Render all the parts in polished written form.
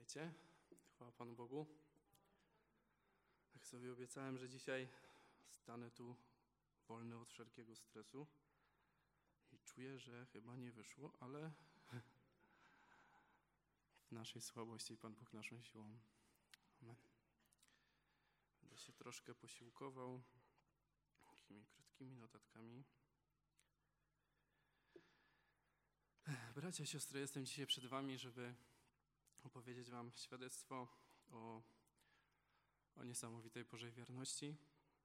Witajcie. Chwała Panu Bogu. Jak sobie obiecałem, że dzisiaj stanę tu wolny od wszelkiego stresu i czuję, że chyba nie wyszło, ale w naszej słabości Pan Bóg naszą siłą. Amen. Będę się troszkę posiłkował takimi krótkimi notatkami. Bracia, siostry, jestem dzisiaj przed Wami, żeby opowiedzieć Wam świadectwo o niesamowitej Bożej wierności.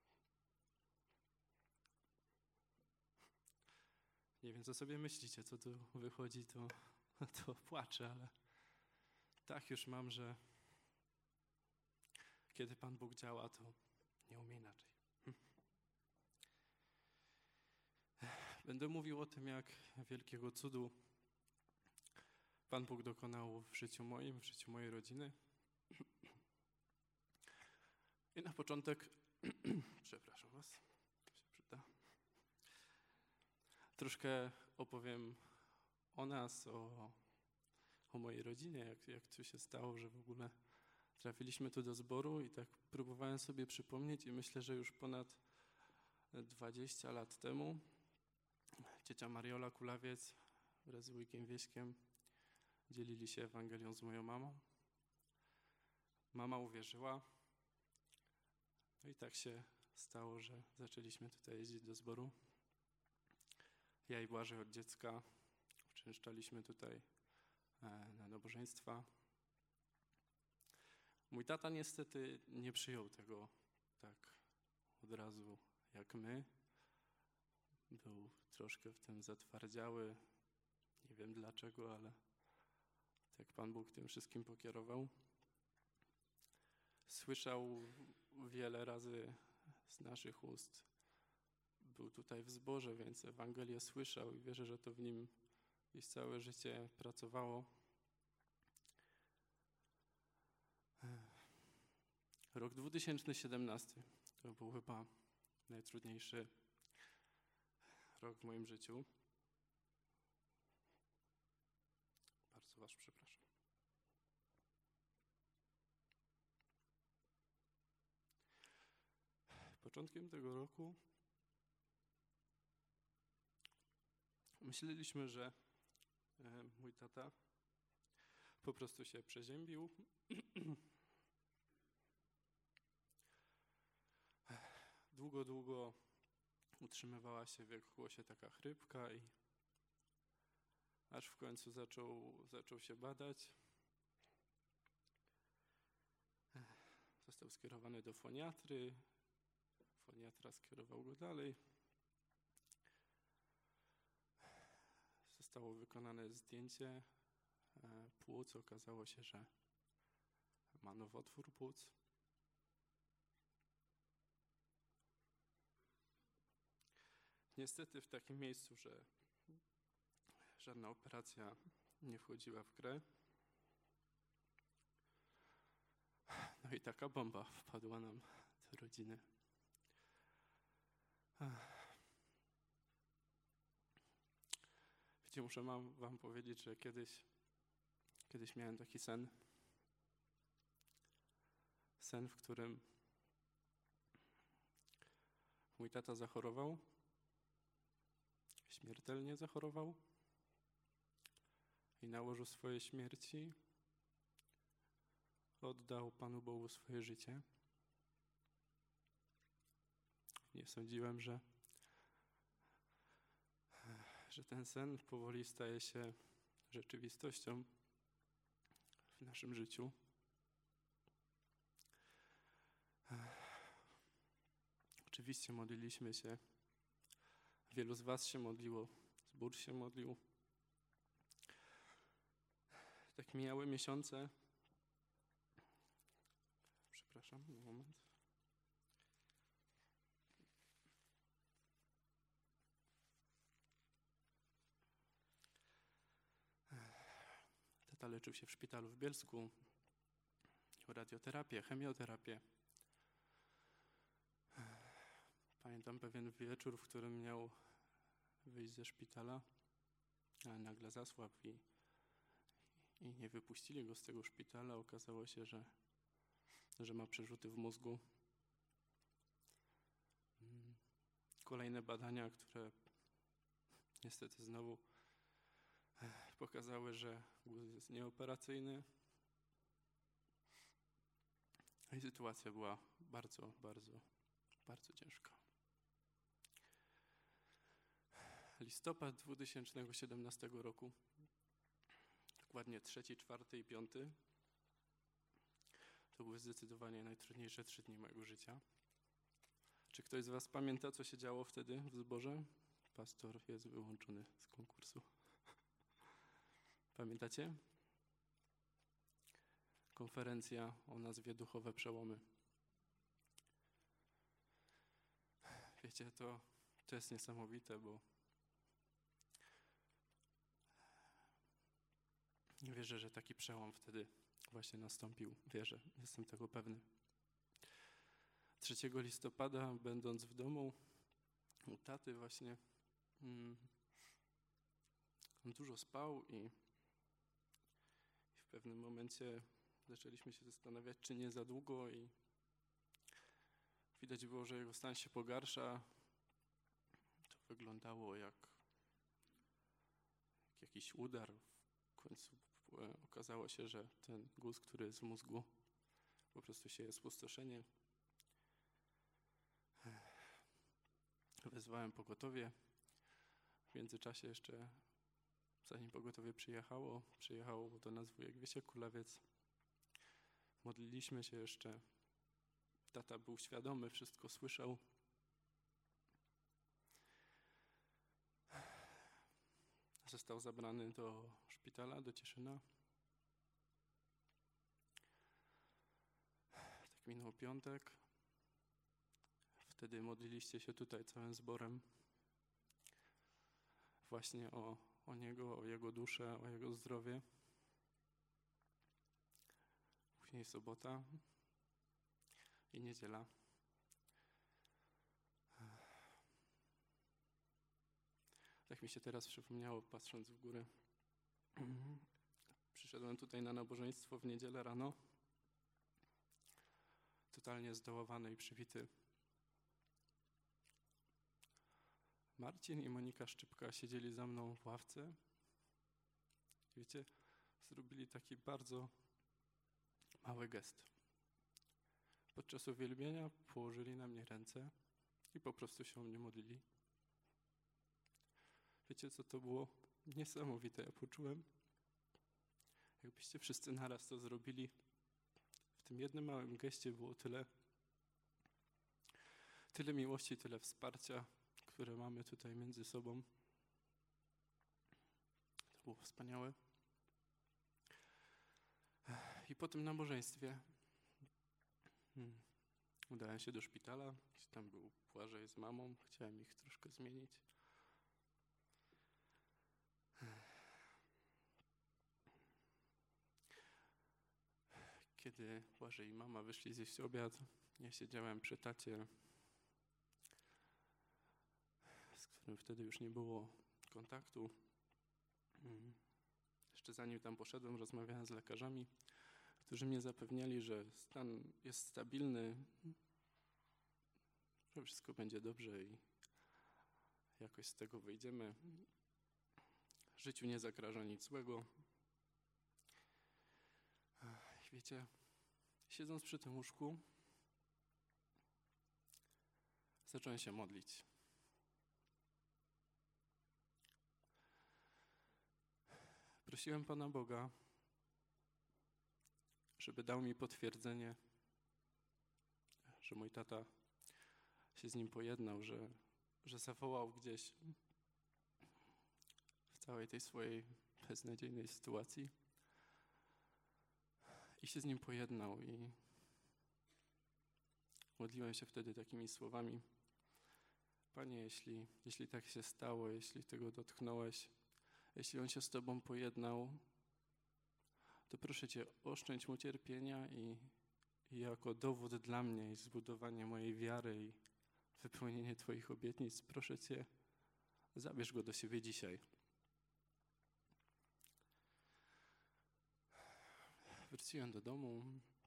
Nie wiem, co sobie myślicie, co tu wychodzi, to płaczę, ale tak już mam, że kiedy Pan Bóg działa, to nie umie inaczej. Będę mówił o tym, jak wielkiego cudu Pan Bóg dokonał w życiu moim, w życiu mojej rodziny. I na początek, przepraszam Was, to się przyda. Troszkę opowiem o nas, o mojej rodzinie, jak to się stało, że w ogóle trafiliśmy tu do zboru i tak próbowałem sobie przypomnieć i myślę, że już ponad 20 lat temu ciocia Mariola Kulawiec wraz z wujkiem Wieśkiem dzielili się Ewangelią z moją mamą. Mama uwierzyła. No i tak się stało, że zaczęliśmy tutaj jeździć do zboru. Ja i Błażej od dziecka uczęszczaliśmy tutaj na nabożeństwa. Mój tata niestety nie przyjął tego tak od razu jak my. Był troszkę w tym zatwardziały. Nie wiem dlaczego, ale tak Pan Bóg tym wszystkim pokierował. Słyszał wiele razy z naszych ust. Był tutaj w zborze, więc Ewangelię słyszał i wierzę, że to w nim gdzieś całe życie pracowało. Rok 2017 to był chyba najtrudniejszy rok w moim życiu. Bardzo Was przepraszam. Początkiem tego roku myśleliśmy, że mój tata po prostu się przeziębił. Długo utrzymywała się w jego głosie taka chrypka i aż w końcu zaczął się badać. Został skierowany do foniatry. Foniatra skierował go dalej. Zostało wykonane zdjęcie płuc. Okazało się, że ma nowotwór płuc. Niestety w takim miejscu, że żadna operacja nie wchodziła w grę. No i taka bomba wpadła nam do rodziny. Wiecie, muszę wam powiedzieć, że kiedyś miałem taki sen. Sen, w którym mój tata zachorował. Śmiertelnie zachorował. I na łożu swojej śmierci oddał Panu Bogu swoje życie. Nie sądziłem, że ten sen powoli staje się rzeczywistością w naszym życiu. Oczywiście modliliśmy się. Wielu z Was się modliło. Zbór się modlił. Tak mijały miesiące. Przepraszam, moment. Tata leczył się w szpitalu w Bielsku. Miał radioterapię, chemioterapię. Pamiętam pewien wieczór, w którym miał wyjść ze szpitala, ale nagle zasłabł i i nie wypuścili go z tego szpitala. Okazało się, że ma przerzuty w mózgu. Kolejne badania, które niestety znowu pokazały, że guz jest nieoperacyjny. I sytuacja była bardzo, bardzo, bardzo ciężka. Listopad 2017 roku, dokładnie 3., 4. i 5. To były zdecydowanie najtrudniejsze 3 dni mojego życia. Czy ktoś z was pamięta, co się działo wtedy w zborze? Pastor jest wyłączony z konkursu. Pamiętacie? Konferencja o nazwie Duchowe Przełomy. Wiecie, to jest niesamowite, bo wierzę, że taki przełom wtedy właśnie nastąpił. Wierzę, jestem tego pewny. 3 listopada, będąc w domu u taty właśnie, on dużo spał i w pewnym momencie zaczęliśmy się zastanawiać, czy nie za długo, i widać było, że jego stan się pogarsza. To wyglądało jak jakiś udar. W końcu okazało się, że ten guz, który jest w mózgu, po prostu sieje spustoszenie. Wezwałem pogotowie. W międzyczasie jeszcze, zanim pogotowie przyjechało do nas wujek Wiesiek Kulawiec. Modliliśmy się jeszcze. Tata był świadomy, wszystko słyszał. Został zabrany do szpitala, do Cieszyna. Tak minął piątek. Wtedy modliliście się tutaj całym zborem właśnie o niego, o jego duszę, o jego zdrowie. Później sobota i niedziela. Tak mi się teraz przypomniało, patrząc w górę. Przyszedłem tutaj na nabożeństwo w niedzielę rano. Totalnie zdołowany i przywity. Marcin i Monika Szczypka siedzieli za mną w ławce. Wiecie, zrobili taki bardzo mały gest. Podczas uwielbienia położyli na mnie ręce i po prostu się o mnie modlili. Wiecie, co to było? Niesamowite. Ja poczułem, jakbyście wszyscy naraz to zrobili. W tym jednym małym geście było tyle miłości, tyle wsparcia, które mamy tutaj między sobą. To było wspaniałe. I po tym nabożeństwie udałem się do szpitala, gdzie tam był Błażej z mamą. Chciałem ich troszkę zmienić. Kiedy Błażej i mama wyszli zjeść obiad, ja siedziałem przy tacie, z którym wtedy już nie było kontaktu. Jeszcze zanim tam poszedłem, rozmawiałem z lekarzami, którzy mnie zapewniali, że stan jest stabilny, że wszystko będzie dobrze i jakoś z tego wyjdziemy. Życiu nie zagraża nic złego. Wiecie, siedząc przy tym łóżku, zacząłem się modlić. Prosiłem Pana Boga, żeby dał mi potwierdzenie, że mój tata się z nim pojednał, że zawołał gdzieś w całej tej swojej beznadziejnej sytuacji i się z nim pojednał. I modliłem się wtedy takimi słowami: Panie, jeśli tak się stało, jeśli tego dotknąłeś, jeśli on się z Tobą pojednał, to proszę Cię, oszczędź mu cierpienia i jako dowód dla mnie i zbudowanie mojej wiary i wypełnienie Twoich obietnic, proszę Cię, zabierz go do siebie dzisiaj. Wróciłem do domu.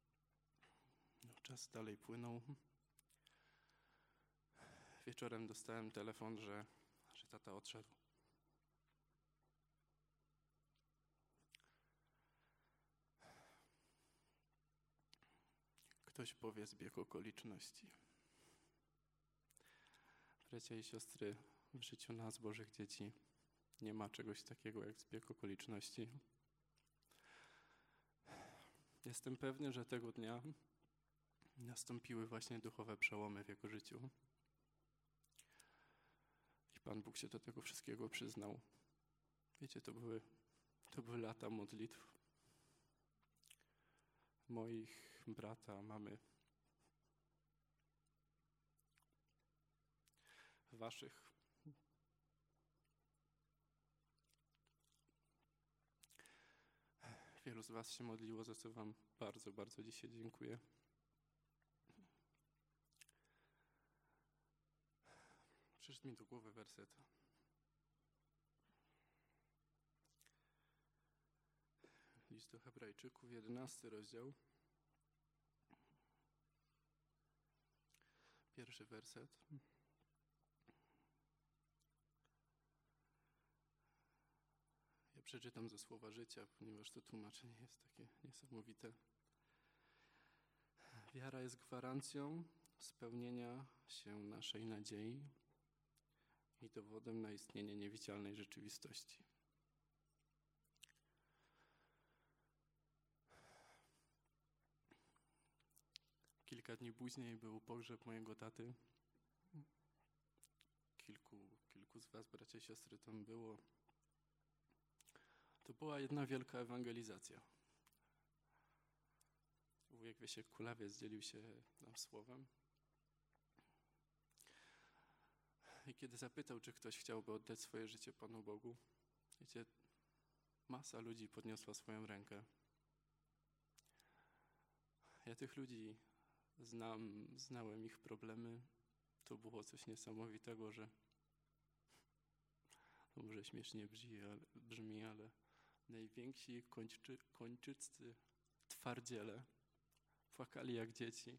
Czas dalej płynął. Wieczorem dostałem telefon, że tata odszedł. Ktoś powie zbieg okoliczności. Bracia i siostry, w życiu nas, Bożych dzieci, nie ma czegoś takiego jak zbieg okoliczności. Jestem pewny, że tego dnia nastąpiły właśnie duchowe przełomy w jego życiu. I Pan Bóg się do tego wszystkiego przyznał. Wiecie, to były lata modlitw moich, brata, mamy, waszych. Wielu z was się modliło, za co wam bardzo, bardzo dzisiaj dziękuję. Przyszedł mi do głowy werset. List do Hebrajczyków, 11 rozdział. Pierwszy werset. Ja przeczytam ze Słowa Życia, ponieważ to tłumaczenie jest takie niesamowite. Wiara jest gwarancją spełnienia się naszej nadziei i dowodem na istnienie niewidzialnej rzeczywistości. Kilka dni później był pogrzeb mojego taty. Kilku z was, bracia i siostry, tam było. To była jedna wielka ewangelizacja. Wujek Wiesiek Kulawiec dzielił się nam słowem. I kiedy zapytał, czy ktoś chciałby oddać swoje życie Panu Bogu, wiecie, masa ludzi podniosła swoją rękę. Ja tych ludzi znałem ich problemy. To było coś niesamowitego, że to może śmiesznie brzmi, ale najwięksi kończyccy twardziele płakali jak dzieci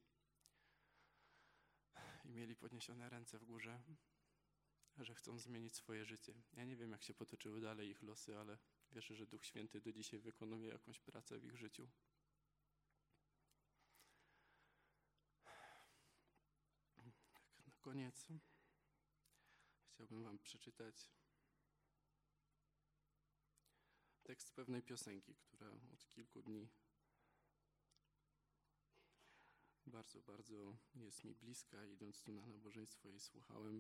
i mieli podniesione ręce w górze, że chcą zmienić swoje życie. Ja nie wiem, jak się potoczyły dalej ich losy, ale wierzę, że Duch Święty do dzisiaj wykonuje jakąś pracę w ich życiu. Tak, na koniec chciałbym wam przeczytać tekst pewnej piosenki, która od kilku dni bardzo, bardzo jest mi bliska. Idąc tu na nabożeństwo jej słuchałem.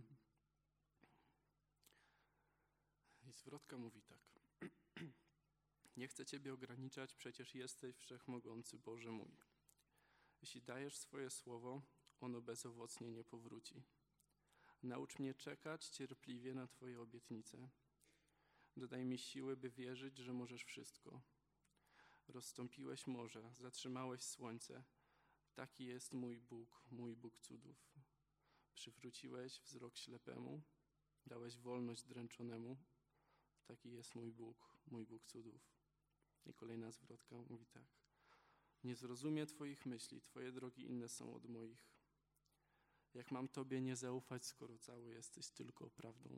I zwrotka mówi tak. Nie chcę Ciebie ograniczać, przecież jesteś wszechmogący Boże mój. Jeśli dajesz swoje słowo, ono bezowocnie nie powróci. Naucz mnie czekać cierpliwie na Twoje obietnice. Dodaj mi siły, by wierzyć, że możesz wszystko. Rozstąpiłeś morze, zatrzymałeś słońce. Taki jest mój Bóg cudów. Przywróciłeś wzrok ślepemu, dałeś wolność dręczonemu. Taki jest mój Bóg cudów. I kolejna zwrotka mówi tak. Nie zrozumie Twoich myśli, Twoje drogi inne są od moich. Jak mam Tobie nie zaufać, skoro cały jesteś tylko prawdą?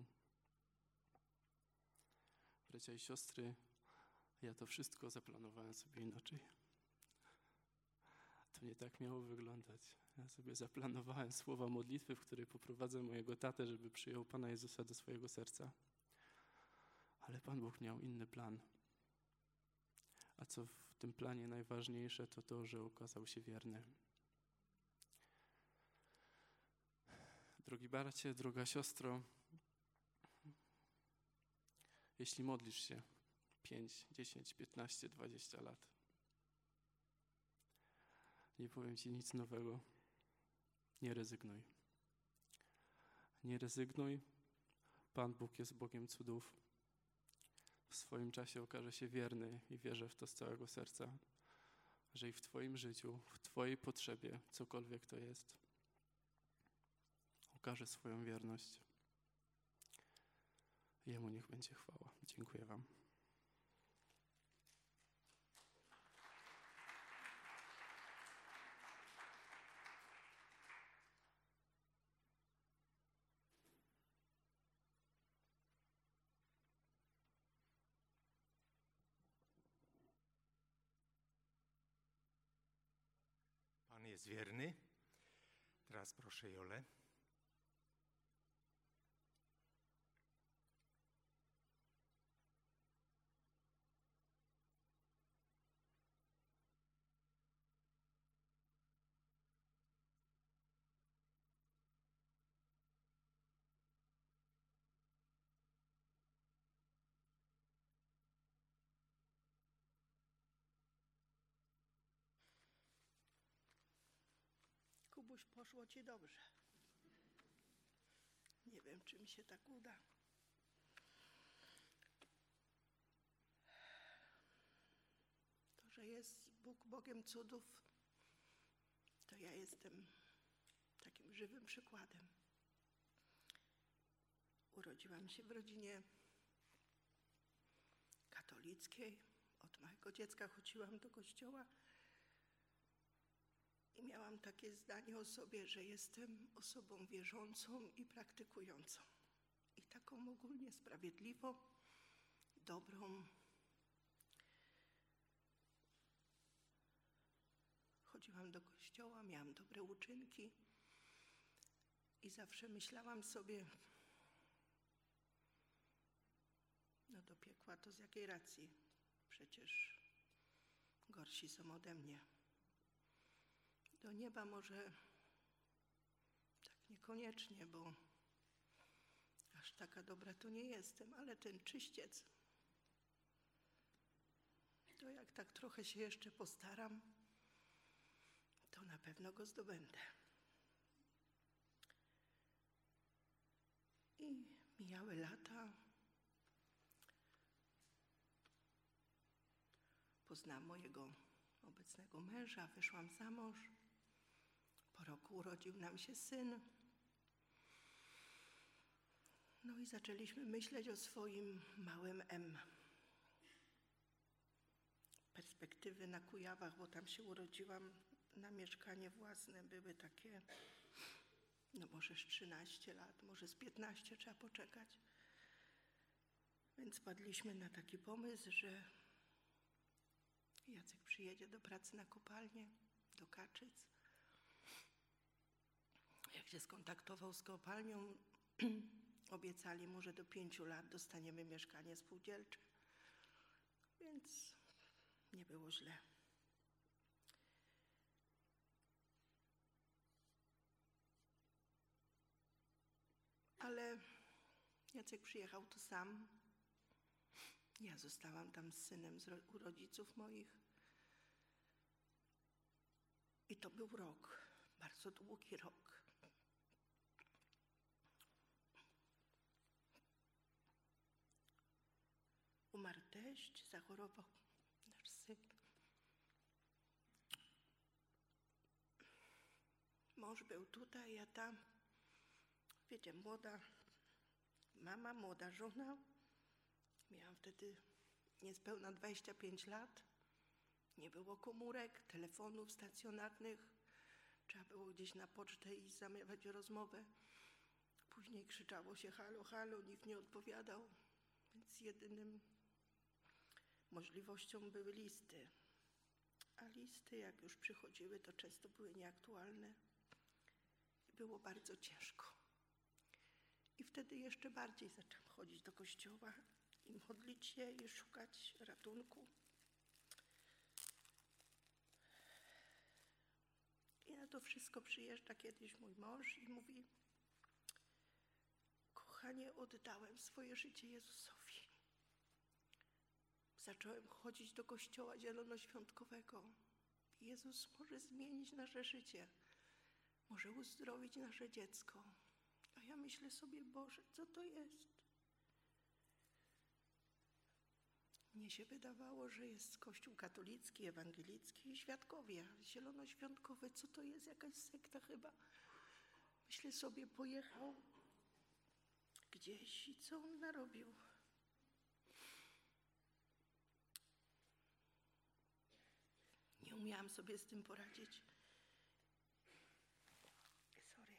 Bracia i siostry, ja to wszystko zaplanowałem sobie inaczej. To nie tak miało wyglądać. Ja sobie zaplanowałem słowa modlitwy, w której poprowadzę mojego tatę, żeby przyjął Pana Jezusa do swojego serca. Ale Pan Bóg miał inny plan. A co w tym planie najważniejsze, to to, że okazał się wierny. Drogi bracie, droga siostro, jeśli modlisz się 5, 10, 15, 20 lat, nie powiem Ci nic nowego. Nie rezygnuj. Nie rezygnuj. Pan Bóg jest Bogiem cudów. W swoim czasie okaże się wierny i wierzę w to z całego serca, że i w Twoim życiu, w Twojej potrzebie, cokolwiek to jest, okaże swoją wierność. Jemu niech będzie chwała. Dziękuję Wam. jest wierny. Teraz proszę Jolę. Kubuś, poszło ci dobrze. Nie wiem, czy mi się tak uda. To, że jest Bóg Bogiem cudów, to ja jestem takim żywym przykładem. Urodziłam się w rodzinie katolickiej. Od małego dziecka chodziłam do kościoła i miałam takie zdanie o sobie, że jestem osobą wierzącą i praktykującą. I taką ogólnie sprawiedliwą, dobrą. Chodziłam do kościoła, miałam dobre uczynki i zawsze myślałam sobie, no do piekła to z jakiej racji? Przecież gorsi są ode mnie. Do nieba może tak niekoniecznie, bo aż taka dobra to nie jestem, ale ten czyściec, to jak tak trochę się jeszcze postaram, to na pewno go zdobędę. I mijały lata. Poznałam mojego obecnego męża, wyszłam za mąż. Po roku urodził nam się syn. No i zaczęliśmy myśleć o swoim małym M. Perspektywy na Kujawach, bo tam się urodziłam, na mieszkanie własne były takie, no może z 13 lat, może z 15 trzeba poczekać. Więc padliśmy na taki pomysł, że Jacek przyjedzie do pracy na kopalnię, do Kaczyc. Jak się skontaktował z kopalnią, obiecali mu, że do 5 lat dostaniemy mieszkanie spółdzielcze, więc nie było źle. Ale Jacek przyjechał tu sam. Ja zostałam tam z synem u rodziców moich. I to był rok, bardzo długi rok. Umarł teść, zachorował nasz syn. Mąż był tutaj, ja tam. Wiecie, młoda mama, młoda żona. Miałam wtedy niespełna 25 lat. Nie było komórek, telefonów stacjonarnych. Trzeba było gdzieś na pocztę iść, zamawiać rozmowę. Później krzyczało się halo, halo, nikt nie odpowiadał. Więc jedynym możliwością były listy. A listy, jak już przychodziły, to często były nieaktualne. I było bardzo ciężko. I wtedy jeszcze bardziej zaczęłam chodzić do kościoła i modlić się i szukać ratunku. I na to wszystko przyjeżdża kiedyś mój mąż i mówi: kochanie, oddałem swoje życie Jezusowi. Zacząłem chodzić do kościoła zielonoświątkowego. Jezus może zmienić nasze życie, może uzdrowić nasze dziecko. A ja myślę sobie, Boże, co to jest? Mnie się wydawało, że jest Kościół katolicki, ewangelicki i świadkowie. Zielonoświątkowe, co to jest? Jakaś sekta chyba. Myślę sobie, pojechał gdzieś i co on narobił? Nie umiałam sobie z tym poradzić. Sorry.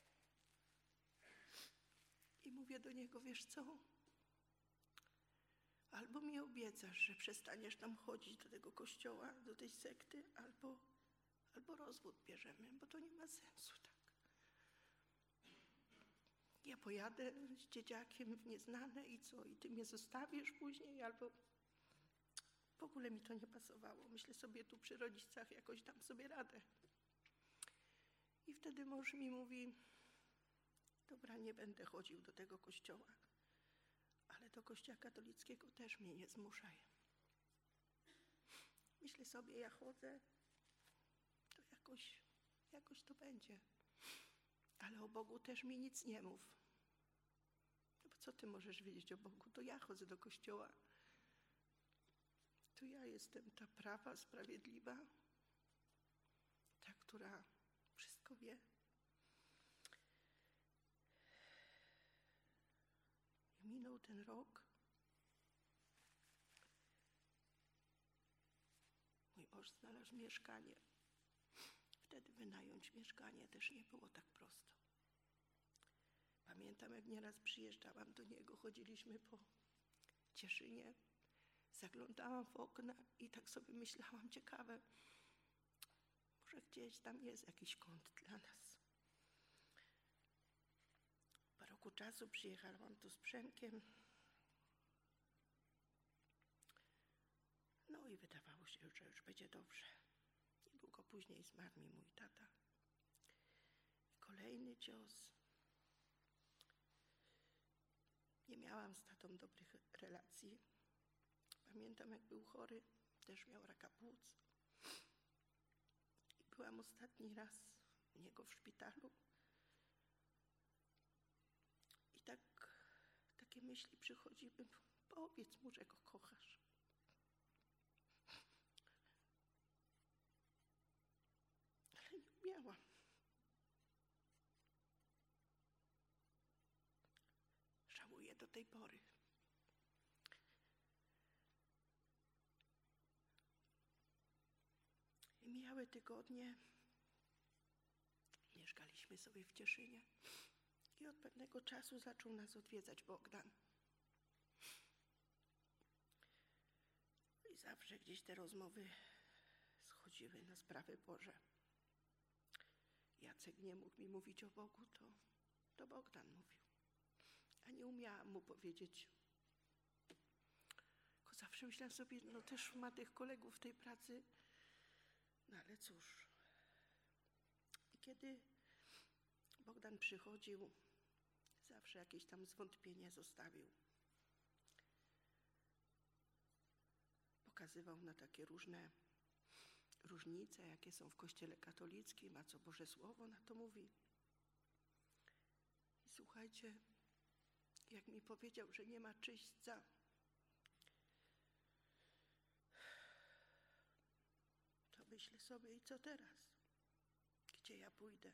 I mówię do niego, wiesz co? Albo mi obiecasz, że przestaniesz tam chodzić do tego kościoła, do tej sekty, albo rozwód bierzemy, bo to nie ma sensu tak. Ja pojadę z dzieciakiem w nieznane i co? I ty mnie zostawisz później, albo... W ogóle mi to nie pasowało. Myślę sobie, tu przy rodzicach jakoś dam sobie radę. I wtedy mąż mi mówi, dobra, nie będę chodził do tego kościoła, ale do kościoła katolickiego też mnie nie zmuszaj. Myślę sobie, ja chodzę, to jakoś to będzie. Ale o Bogu też mi nic nie mów. No bo co ty możesz wiedzieć o Bogu? To ja chodzę do kościoła. To ja jestem ta prawa, sprawiedliwa, ta, która wszystko wie. I minął ten rok. Mój mąż znalazł mieszkanie. Wtedy wynająć mieszkanie też nie było tak prosto. Pamiętam, jak nieraz przyjeżdżałam do niego, chodziliśmy po Cieszynie, zaglądałam w okna i tak sobie myślałam, ciekawe, może gdzieś tam jest jakiś kąt dla nas. Po roku czasu przyjechałam tu z Przemkiem. No i wydawało się, że już będzie dobrze. Niedługo później zmarł mi mój tata. I kolejny cios. Nie miałam z tatą dobrych relacji. Pamiętam, jak był chory, też miał raka płuc. I byłam ostatni raz u niego w szpitalu. I takie myśli przychodziły, powiedz mu, że go kochasz. Ale nie umiałam. Żałuję do tej pory. I mijały tygodnie. Mieszkaliśmy sobie w Cieszynie. I od pewnego czasu zaczął nas odwiedzać Bogdan. I zawsze gdzieś te rozmowy schodziły na sprawy Boże. Jacek nie mógł mi mówić o Bogu, to Bogdan mówił. A nie umiałam mu powiedzieć. Tylko zawsze myślałam sobie, no też ma tych kolegów w tej pracy. No ale cóż. I kiedy Bogdan przychodził, zawsze jakieś tam zwątpienie zostawił. Pokazywał na takie różne różnice, jakie są w Kościele katolickim, a co Boże Słowo na to mówi. I słuchajcie, jak mi powiedział, że nie ma czyśćca, to myślę sobie, i co teraz? Gdzie ja pójdę?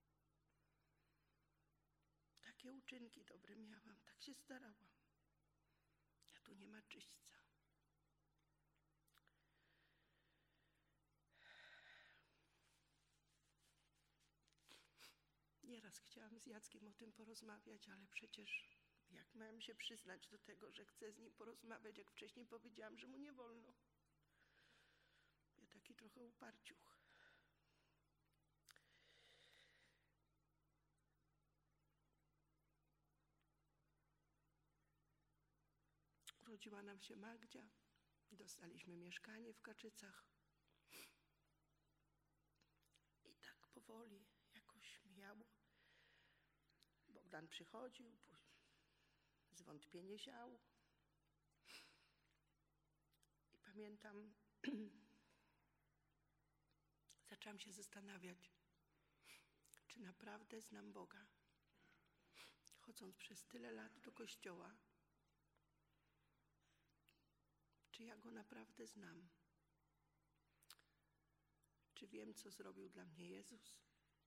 Takie uczynki dobre miałam, tak się starałam. A tu nie ma czyśćca. Nieraz chciałam z Jackiem o tym porozmawiać, ale przecież jak miałam się przyznać do tego, że chcę z nim porozmawiać, jak wcześniej powiedziałam, że mu nie wolno. Ja taki trochę uparciuch. Urodziła nam się Magdzia, dostaliśmy mieszkanie w Kaczycach. I tak powoli jakoś mijało. Bogdan przychodził, zwątpienie siał. I pamiętam, zaczęłam się zastanawiać, czy naprawdę znam Boga. Chodząc przez tyle lat do kościoła, czy ja Go naprawdę znam? Czy wiem, co zrobił dla mnie Jezus?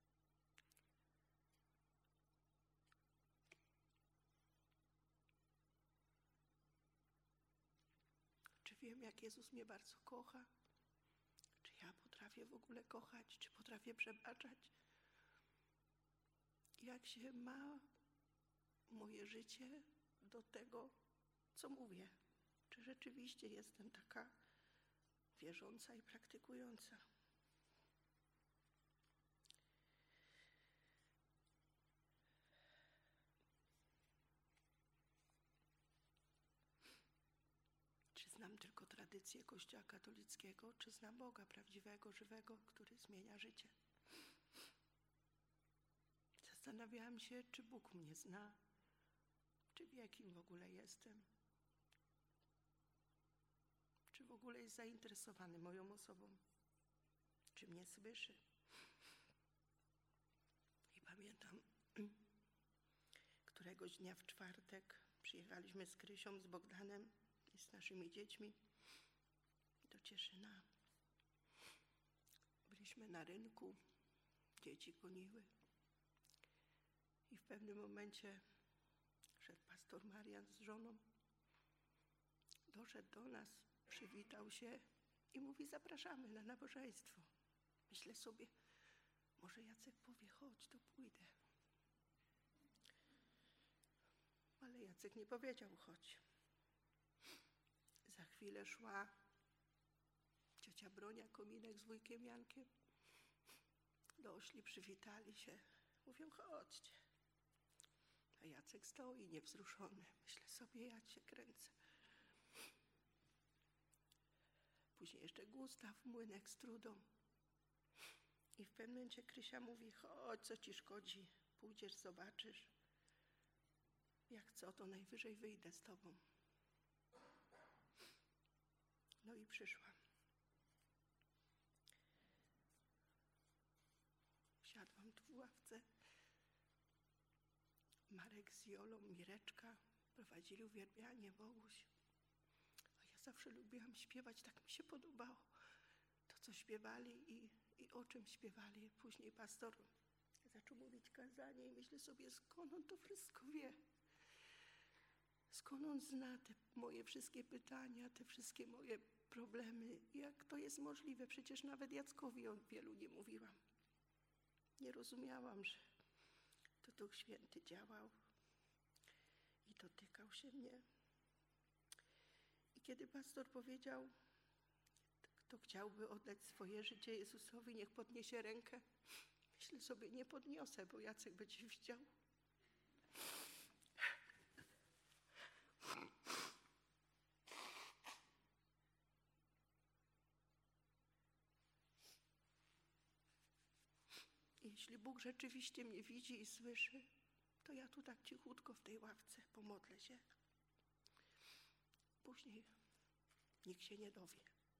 Czy wiem, jak Jezus mnie bardzo kocha? Czy ja potrafię w ogóle kochać? Czy potrafię przebaczać? Jak się ma moje życie do tego, co mówię? Czy rzeczywiście jestem taka wierząca i praktykująca? tradycję Kościoła katolickiego, czy znam Boga prawdziwego, żywego, który zmienia życie. Zastanawiałam się, czy Bóg mnie zna, czy wie, kim w ogóle jestem, czy w ogóle jest zainteresowany moją osobą, czy mnie słyszy. I pamiętam, któregoś dnia w czwartek przyjechaliśmy z Krysią, z Bogdanem i z naszymi dziećmi do Cieszyna. Byliśmy na rynku, dzieci goniły i w pewnym momencie szedł pastor Marian z żoną, doszedł do nas, przywitał się i mówi: zapraszamy na nabożeństwo. Myślę sobie, może Jacek powie: chodź, to pójdę. Ale Jacek nie powiedział: chodź. Za chwilę szła ciocia Bronia Kominek z wujkiem Jankiem. Doszli, przywitali się. Mówią: chodźcie. A Jacek stoi niewzruszony. Myślę sobie, ja cię kręcę. Później jeszcze Gustaw Młynek z Trudą. I w pewnym momencie Krysia mówi: chodź, co ci szkodzi, pójdziesz, zobaczysz. Jak co, to najwyżej wyjdę z tobą. No i przyszłam. Siadłam tu w ławce. Marek z Jolą, Mireczka prowadzili uwielbianie, Boguś. A ja zawsze lubiłam śpiewać, tak mi się podobało. To, co śpiewali i o czym śpiewali. Później pastor zaczął mówić kazanie i myślę sobie, skąd on to wszystko wie. Skąd on zna te moje wszystkie pytania, te wszystkie moje problemy. Jak to jest możliwe? Przecież nawet Jackowi o wielu nie mówiłam. Nie rozumiałam, że to Duch Święty działał i dotykał się mnie. I kiedy pastor powiedział: kto chciałby oddać swoje życie Jezusowi, niech podniesie rękę. Myślę sobie, nie podniosę, bo Jacek będzie widział. Jeśli Bóg rzeczywiście mnie widzi i słyszy, to ja tu tak cichutko w tej ławce pomodlę się. Później nikt się nie dowie.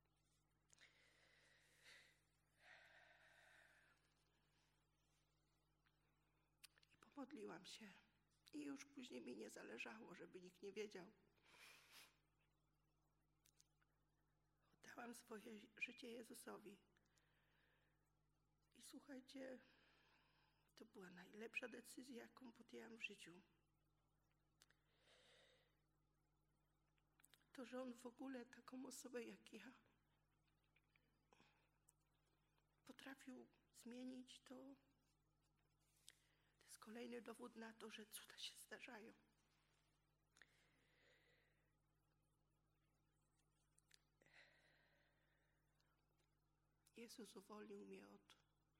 I pomodliłam się. I już później mi nie zależało, żeby nikt nie wiedział. Oddałam swoje życie Jezusowi. I słuchajcie, to była najlepsza decyzja, jaką podjęłam w życiu. To, że On w ogóle taką osobę jak ja potrafił zmienić, to jest kolejny dowód na to, że cuda się zdarzają. Jezus uwolnił mnie od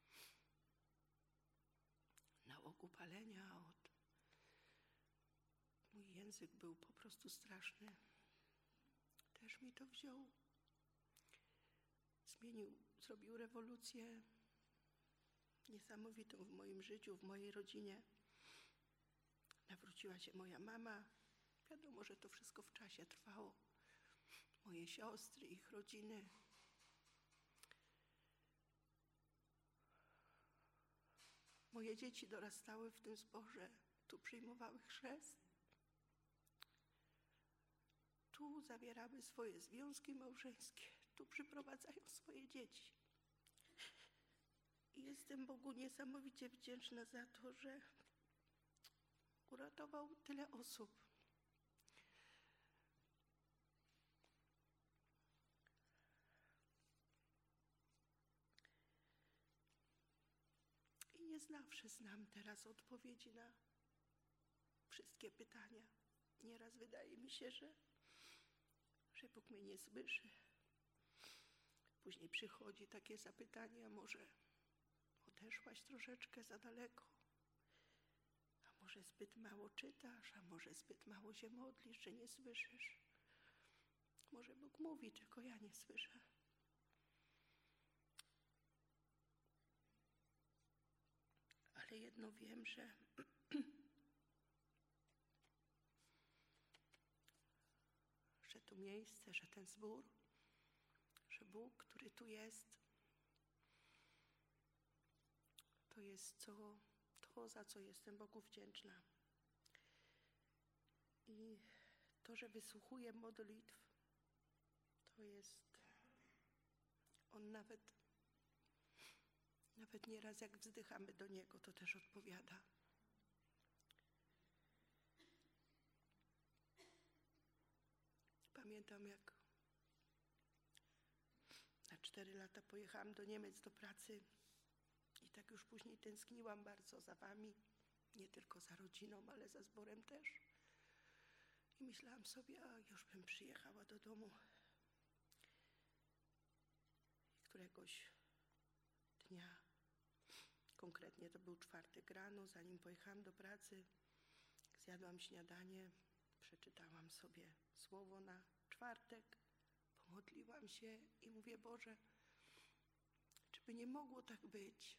nałogu palenia, mój język był po prostu straszny. Też mi to wziął. Zrobił rewolucję niesamowitą w moim życiu, w mojej rodzinie. Nawróciła się moja mama. Wiadomo, że to wszystko w czasie trwało. Moje siostry, ich rodziny. Moje dzieci dorastały w tym zborze, tu przyjmowały chrzest, tu zawierały swoje związki małżeńskie, tu przyprowadzają swoje dzieci. I jestem Bogu niesamowicie wdzięczna za to, że uratował tyle osób. Nie zawsze znam teraz odpowiedzi na wszystkie pytania. Nieraz wydaje mi się, że Bóg mnie nie słyszy. Później przychodzi takie zapytanie: a może odeszłaś troszeczkę za daleko? A może zbyt mało czytasz? A może zbyt mało się modlisz, że nie słyszysz? Może Bóg mówi, tylko ja nie słyszę. Ale jedno wiem, że to miejsce, że ten zbór, że Bóg, który tu jest, to jest to, za co jestem Bogu wdzięczna. I to, że wysłuchuje modlitw, to jest, On nawet nieraz jak wzdychamy do Niego, to też odpowiada. Pamiętam, jak na 4 lata pojechałam do Niemiec do pracy i tak już później tęskniłam bardzo za wami, nie tylko za rodziną, ale za zborem też. I myślałam sobie, a już bym przyjechała do domu. I któregoś dnia, konkretnie to był czwartek rano, zanim pojechałam do pracy, zjadłam śniadanie, przeczytałam sobie słowo na czwartek, pomodliłam się i mówię, Boże, czy by nie mogło tak być,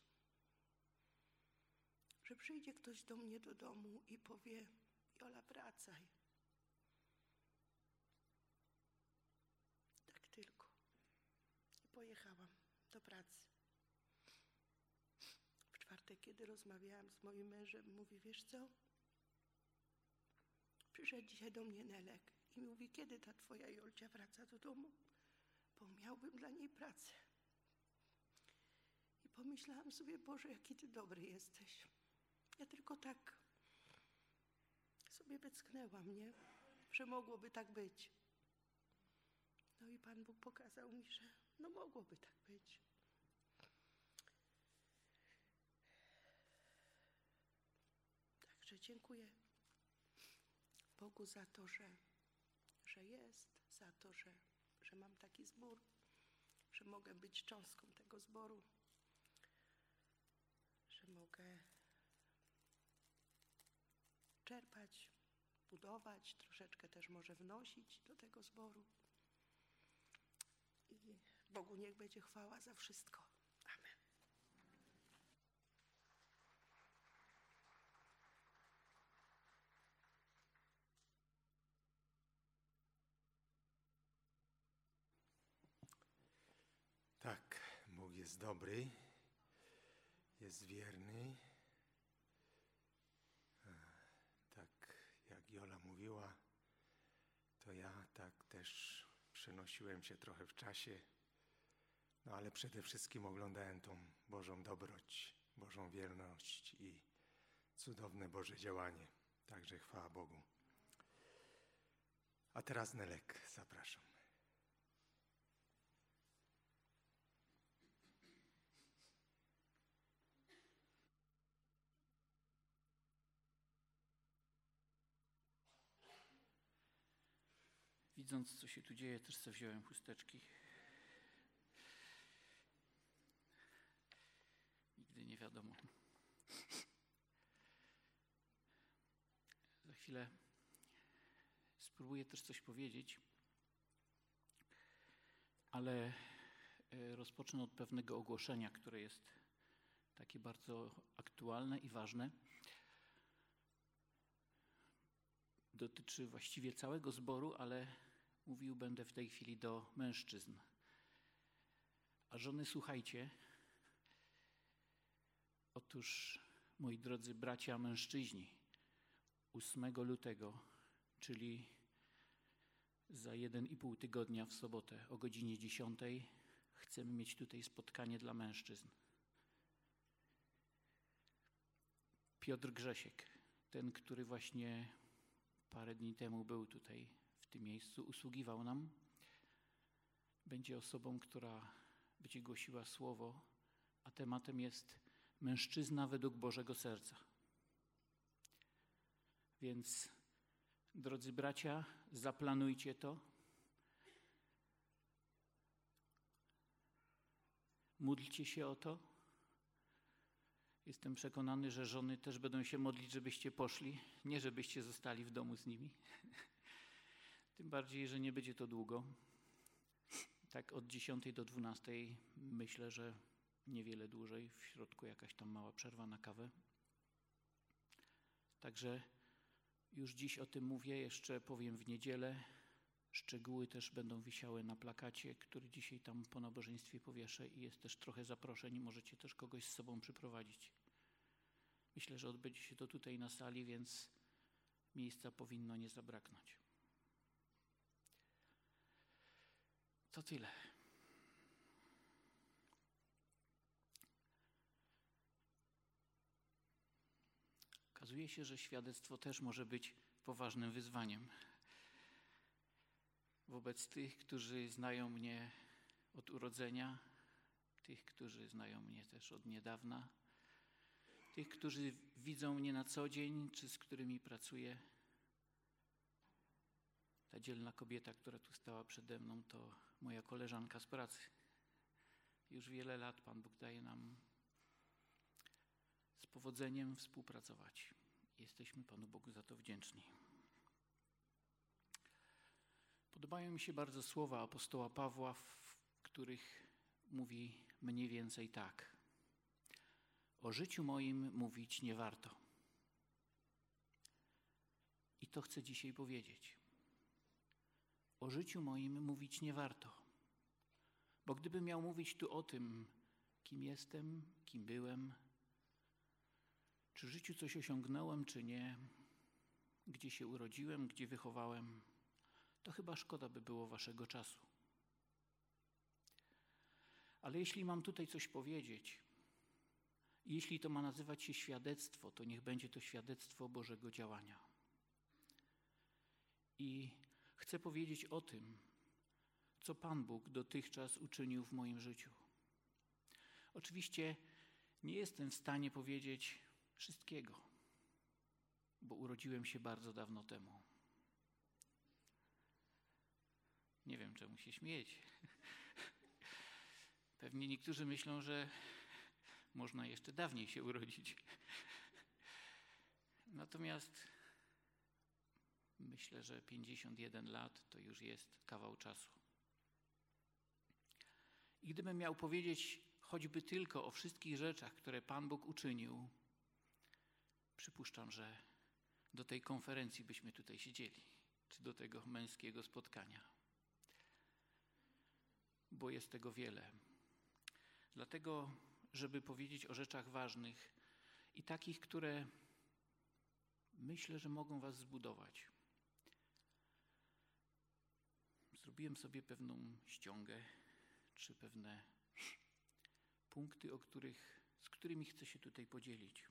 że przyjdzie ktoś do mnie do domu i powie, Jola, wracaj. Tak tylko. I pojechałam do pracy. W czwartek, kiedy rozmawiałam z moim mężem, mówi, wiesz co? Przyszedł dzisiaj do mnie Nelek i mówi, kiedy ta twoja Jolcia wraca do domu, bo miałbym dla niej pracę. I pomyślałam sobie, Boże, jaki Ty dobry jesteś. Ja tylko tak sobie wycknęłam, nie? Że mogłoby tak być. No i Pan Bóg pokazał mi, że no mogłoby tak być. Także dziękuję Bogu za to, że jest, za to, że mam taki zbór, że mogę być cząstką tego zboru, że mogę czerpać, budować, troszeczkę też może wnosić do tego zboru. I Bogu niech będzie chwała za wszystko. Amen. Tak, Bóg jest dobry, jest wierny. Tak jak Jola mówiła, to ja tak też przenosiłem się trochę w czasie, no ale przede wszystkim oglądałem tą Bożą dobroć, Bożą wierność i cudowne Boże działanie. Także chwała Bogu. A teraz Nelek, zapraszam. Widząc, co się tu dzieje, też sobie wziąłem chusteczki. Nigdy nie wiadomo. Za chwilę spróbuję też coś powiedzieć, ale rozpocznę od pewnego ogłoszenia, które jest takie bardzo aktualne i ważne. Dotyczy właściwie całego zboru, ale mówił będę w tej chwili do mężczyzn. A żony, słuchajcie. Otóż, moi drodzy bracia mężczyźni, 8 lutego, czyli za 1,5 tygodnia w sobotę o godzinie 10 chcemy mieć tutaj spotkanie dla mężczyzn. Piotr Grzesiek, ten, który właśnie parę dni temu był tutaj w tym miejscu, usługiwał nam, będzie osobą, która będzie głosiła słowo, a tematem jest mężczyzna według Bożego serca. Więc, drodzy bracia, zaplanujcie to. Módlcie się o to. Jestem przekonany, że żony też będą się modlić, żebyście poszli, nie żebyście zostali w domu z nimi. Tym bardziej, że nie będzie to długo. Tak od 10 do 12 myślę, że niewiele dłużej, w środku jakaś tam mała przerwa na kawę. Także już dziś o tym mówię, jeszcze powiem w niedzielę. Szczegóły też będą wisiały na plakacie, który dzisiaj tam po nabożeństwie powieszę i jest też trochę zaproszeń. Możecie też kogoś z sobą przyprowadzić. Myślę, że odbędzie się to tutaj na sali, więc miejsca powinno nie zabraknąć. To tyle. Okazuje się, że świadectwo też może być poważnym wyzwaniem. Wobec tych, którzy znają mnie od urodzenia, tych, którzy znają mnie też od niedawna, tych, którzy widzą mnie na co dzień, czy z którymi pracuję. Ta dzielna kobieta, która tu stała przede mną, to moja koleżanka z pracy. Już wiele lat Pan Bóg daje nam z powodzeniem współpracować. Jesteśmy Panu Bogu za to wdzięczni. Podobają mi się bardzo słowa apostoła Pawła, w których mówi mniej więcej tak. O życiu moim mówić nie warto. I to chcę dzisiaj powiedzieć. O życiu moim mówić nie warto. Bo gdybym miał mówić tu o tym, kim jestem, kim byłem, czy w życiu coś osiągnąłem, czy nie, gdzie się urodziłem, gdzie wychowałem, to chyba szkoda by było waszego czasu. Ale jeśli mam tutaj coś powiedzieć, i jeśli to ma nazywać się świadectwo, to niech będzie to świadectwo Bożego działania. I chcę powiedzieć o tym, co Pan Bóg dotychczas uczynił w moim życiu. Oczywiście nie jestem w stanie powiedzieć wszystkiego, bo urodziłem się bardzo dawno temu. Nie wiem, czemu się śmiejecie. Pewnie niektórzy myślą, że można jeszcze dawniej się urodzić. Natomiast myślę, że 51 lat to już jest kawał czasu. I gdybym miał powiedzieć choćby tylko o wszystkich rzeczach, które Pan Bóg uczynił, przypuszczam, że do tej konferencji byśmy tutaj siedzieli, czy do tego męskiego spotkania. Bo jest tego wiele. Dlatego, żeby powiedzieć o rzeczach ważnych i takich, które myślę, że mogą was zbudować. Zrobiłem sobie pewną ściągę, czy pewne punkty, z którymi chcę się tutaj podzielić.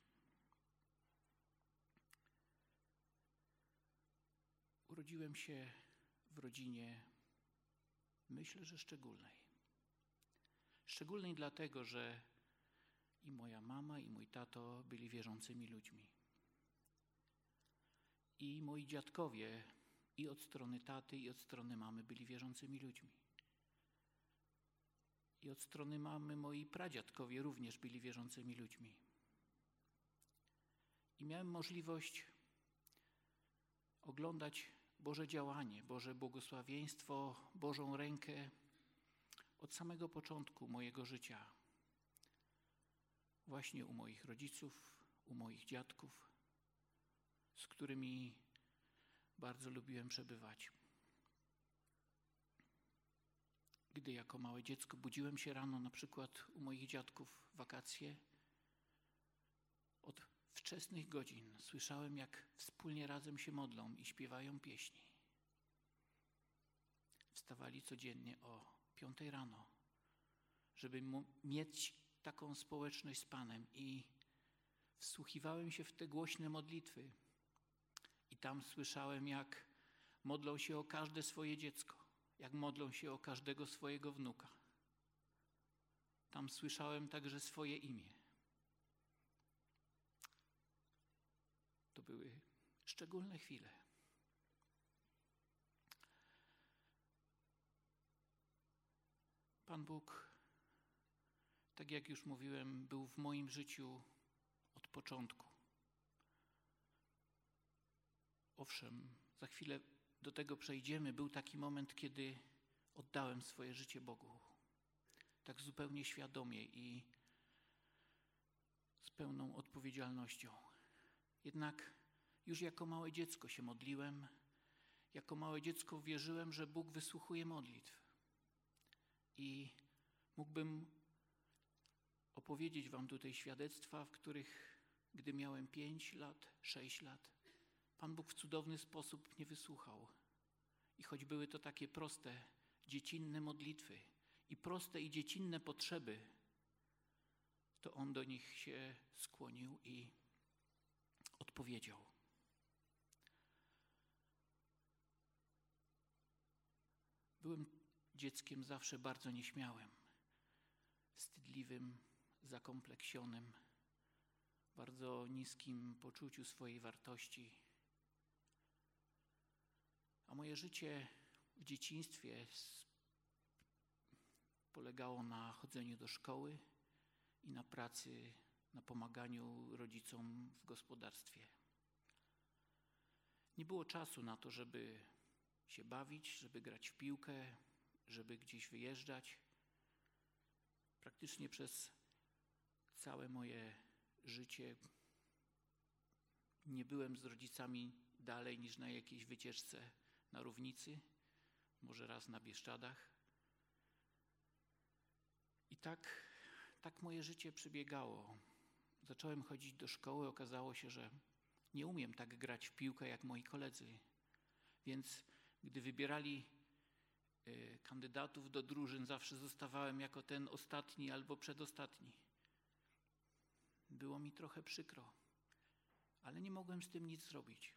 Urodziłem się w rodzinie, myślę, że szczególnej. Szczególnej dlatego, że i moja mama, i mój tato byli wierzącymi ludźmi. I moi dziadkowie, i od strony taty, i od strony mamy byli wierzącymi ludźmi. I od strony mamy moi pradziadkowie również byli wierzącymi ludźmi. I miałem możliwość oglądać Boże działanie, Boże błogosławieństwo, Bożą rękę od samego początku mojego życia. Właśnie u moich rodziców, u moich dziadków, z którymi bardzo lubiłem przebywać. Gdy jako małe dziecko budziłem się rano, na przykład u moich dziadków w wakacje, od wczesnych godzin słyszałem, jak wspólnie razem się modlą i śpiewają pieśni. Wstawali codziennie o 5 rano, żeby mieć taką społeczność z Panem i wsłuchiwałem się w te głośne modlitwy i tam słyszałem, jak modlą się o każde swoje dziecko, jak modlą się o każdego swojego wnuka. Tam słyszałem także swoje imię. To były szczególne chwile. Pan Bóg, tak jak już mówiłem, był w moim życiu od początku. Owszem, za chwilę do tego przejdziemy. Był taki moment, kiedy oddałem swoje życie Bogu. Tak zupełnie świadomie i z pełną odpowiedzialnością. Jednak już jako małe dziecko się modliłem. Jako małe dziecko wierzyłem, że Bóg wysłuchuje modlitw. I mógłbym opowiedzieć wam tutaj świadectwa, w których, gdy miałem 5 lat, 6 lat, Pan Bóg w cudowny sposób mnie wysłuchał. I choć były to takie proste, dziecinne modlitwy i proste i dziecinne potrzeby, to On do nich się skłonił i odpowiedział. Byłem dzieckiem zawsze bardzo nieśmiałym, wstydliwym, zakompleksionym, bardzo niskim poczuciu swojej wartości. A moje życie w dzieciństwie polegało na chodzeniu do szkoły i na pracy, na pomaganiu rodzicom w gospodarstwie. Nie było czasu na to, żeby się bawić, żeby grać w piłkę, żeby gdzieś wyjeżdżać. Praktycznie przez całe moje życie nie byłem z rodzicami dalej niż na jakiejś wycieczce na Równicy, może raz na Bieszczadach. I tak moje życie przebiegało. Zacząłem chodzić do szkoły, okazało się, że nie umiem tak grać w piłkę jak moi koledzy. Więc gdy wybierali kandydatów do drużyn, zawsze zostawałem jako ten ostatni albo przedostatni. Było mi trochę przykro, ale nie mogłem z tym nic zrobić.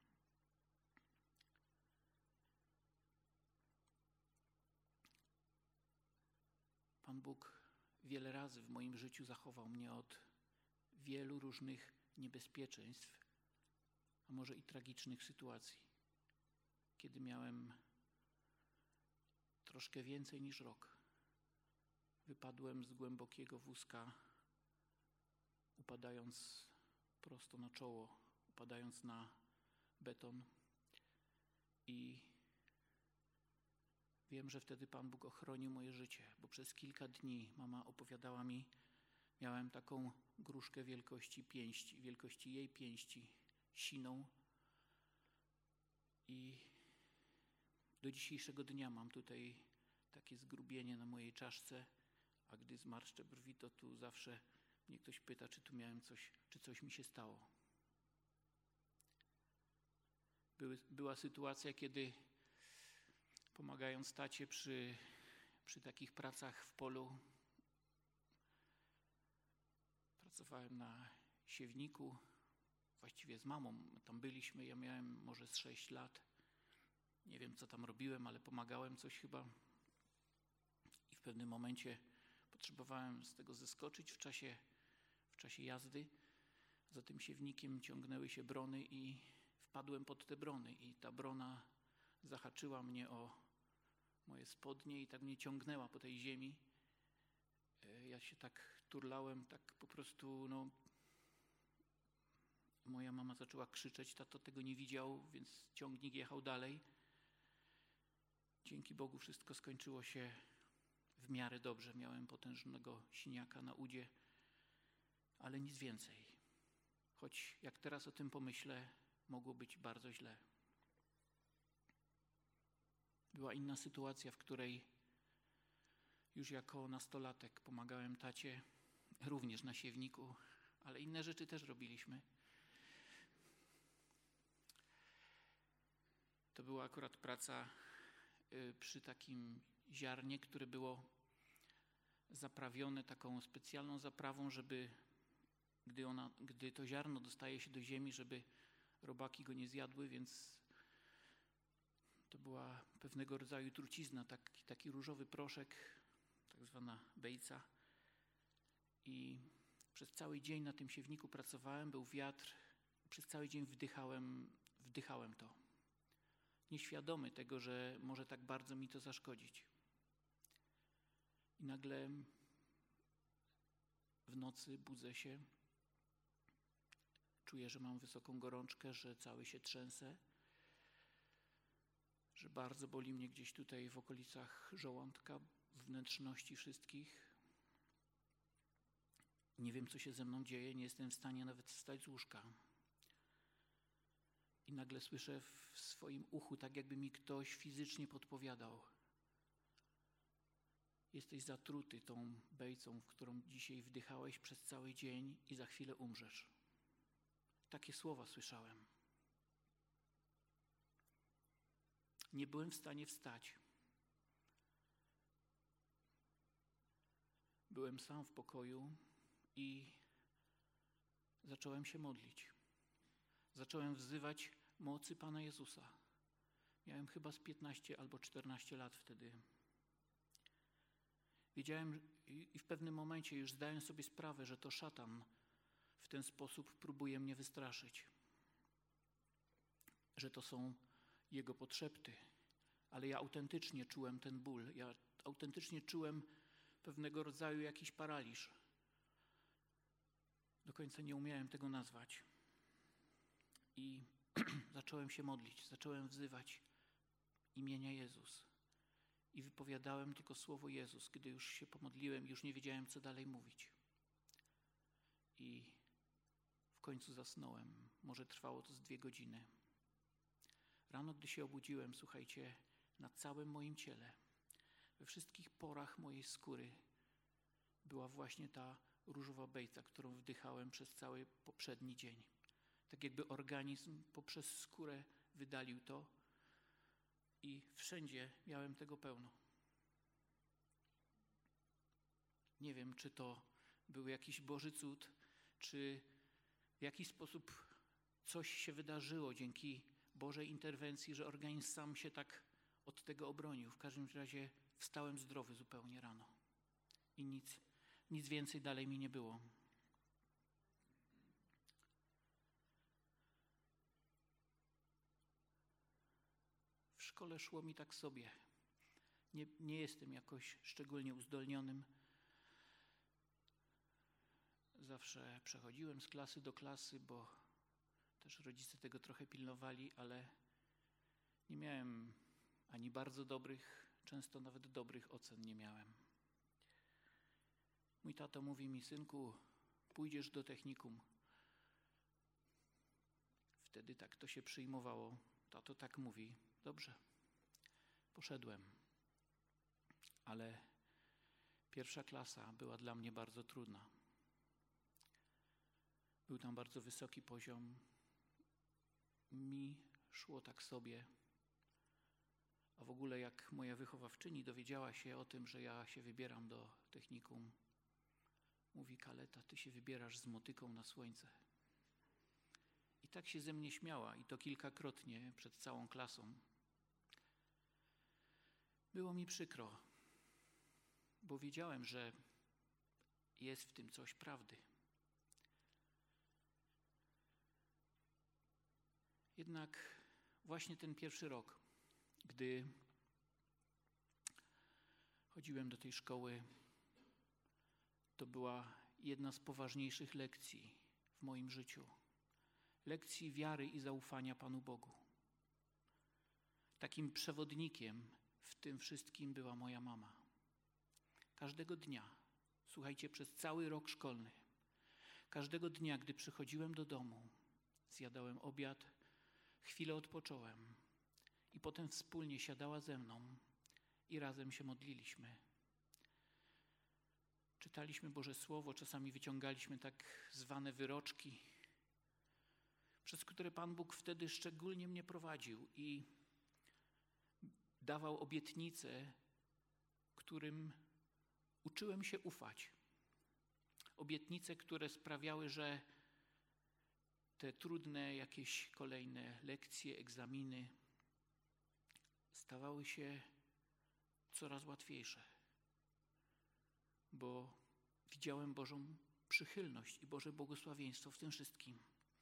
Pan Bóg wiele razy w moim życiu zachował mnie od wielu różnych niebezpieczeństw, a może i tragicznych sytuacji. Kiedy miałem troszkę więcej niż rok, wypadłem z głębokiego wózka, upadając prosto na czoło, upadając na beton. I wiem, że wtedy Pan Bóg ochronił moje życie, bo przez kilka dni mama opowiadała mi, miałem taką gruszkę wielkości jej pięści, siną. I do dzisiejszego dnia mam tutaj takie zgrubienie na mojej czaszce, a gdy zmarszczę brwi, to tu zawsze mnie ktoś pyta, czy tu miałem coś, czy coś mi się stało. Była sytuacja, kiedy pomagając tacie przy takich pracach w polu, pracowałem na siewniku, właściwie z mamą tam byliśmy, ja miałem może z 6 lat. Nie wiem, co tam robiłem, ale pomagałem coś chyba. I w pewnym momencie potrzebowałem z tego zeskoczyć w czasie jazdy. Za tym siewnikiem ciągnęły się brony i wpadłem pod te brony. I ta brona zahaczyła mnie o moje spodnie i tak mnie ciągnęła po tej ziemi. Ja się tak turlałem, tak po prostu, moja mama zaczęła krzyczeć, tato tego nie widział, więc ciągnik jechał dalej. Dzięki Bogu wszystko skończyło się w miarę dobrze. Miałem potężnego siniaka na udzie, ale nic więcej. Choć jak teraz o tym pomyślę, mogło być bardzo źle. Była inna sytuacja, w której już jako nastolatek pomagałem tacie, również na siewniku, ale inne rzeczy też robiliśmy. To była akurat praca przy takim ziarnie, które było zaprawione taką specjalną zaprawą, żeby gdy to ziarno dostaje się do ziemi, żeby robaki go nie zjadły, więc to była pewnego rodzaju trucizna, taki różowy proszek, tak zwana bejca. I przez cały dzień na tym siewniku pracowałem, był wiatr, przez cały dzień wdychałem to. Nieświadomy tego, że może tak bardzo mi to zaszkodzić. I nagle w nocy budzę się, czuję, że mam wysoką gorączkę, że cały się trzęsę. że bardzo boli mnie gdzieś tutaj w okolicach żołądka, wnętrzności wszystkich. Nie wiem, co się ze mną dzieje, nie jestem w stanie nawet wstać z łóżka. I nagle słyszę w swoim uchu, tak jakby mi ktoś fizycznie podpowiadał: jesteś zatruty tą bejcą, w którą dzisiaj wdychałeś przez cały dzień i za chwilę umrzesz. Takie słowa słyszałem. Nie byłem w stanie wstać. Byłem sam w pokoju i zacząłem się modlić. Zacząłem wzywać mocy Pana Jezusa. Miałem chyba z 15 albo 14 lat wtedy. Wiedziałem i w pewnym momencie już zdałem sobie sprawę, że to szatan w ten sposób próbuje mnie wystraszyć. Że to są jego podszepty. Ale ja autentycznie czułem ten ból. Ja autentycznie czułem pewnego rodzaju jakiś paraliż. Do końca nie umiałem tego nazwać. I zacząłem się modlić, zacząłem wzywać imienia Jezus. I wypowiadałem tylko słowo Jezus. Gdy już się pomodliłem, już nie wiedziałem, co dalej mówić. I w końcu zasnąłem. Może trwało to z 2 godziny. Rano, gdy się obudziłem, słuchajcie, na całym moim ciele, we wszystkich porach mojej skóry była właśnie ta różowa bejca, którą wdychałem przez cały poprzedni dzień. Tak jakby organizm poprzez skórę wydalił to i wszędzie miałem tego pełno. Nie wiem, czy to był jakiś Boży cud, czy w jakiś sposób coś się wydarzyło dzięki Bożej interwencji, że organizm sam się tak od tego obronił. W każdym razie wstałem zdrowy zupełnie rano i nic więcej dalej mi nie było. W szkole szło mi tak sobie. Nie jestem jakoś szczególnie uzdolnionym. Zawsze przechodziłem z klasy do klasy, bo też rodzice tego trochę pilnowali, ale nie miałem ani bardzo dobrych, często nawet dobrych ocen nie miałem. Mój tato mówi mi: synku, pójdziesz do technikum. Wtedy tak to się przyjmowało. Tato tak mówi. Dobrze. Poszedłem. Ale 1. klasa była dla mnie bardzo trudna. Był tam bardzo wysoki poziom. Mi szło tak sobie. A w ogóle jak moja wychowawczyni dowiedziała się o tym, że ja się wybieram do technikum, mówi: Kaleta, ty się wybierasz z motyką na słońce. I tak się ze mnie śmiała, i to kilkakrotnie przed całą klasą. Było mi przykro, bo wiedziałem, że jest w tym coś prawdy. Jednak właśnie ten 1. rok, gdy chodziłem do tej szkoły, to była jedna z poważniejszych lekcji w moim życiu. Lekcji wiary i zaufania Panu Bogu. Takim przewodnikiem w tym wszystkim była moja mama. Każdego dnia, słuchajcie, przez cały rok szkolny, każdego dnia, gdy przychodziłem do domu, zjadałem obiad, chwilę odpocząłem i potem wspólnie siadała ze mną i razem się modliliśmy. Czytaliśmy Boże Słowo, czasami wyciągaliśmy tak zwane wyroczki, przez które Pan Bóg wtedy szczególnie mnie prowadził i dawał obietnice, którym uczyłem się ufać. Obietnice, które sprawiały, że te trudne jakieś kolejne lekcje, egzaminy stawały się coraz łatwiejsze, bo widziałem Bożą przychylność i Boże błogosławieństwo w tym wszystkim.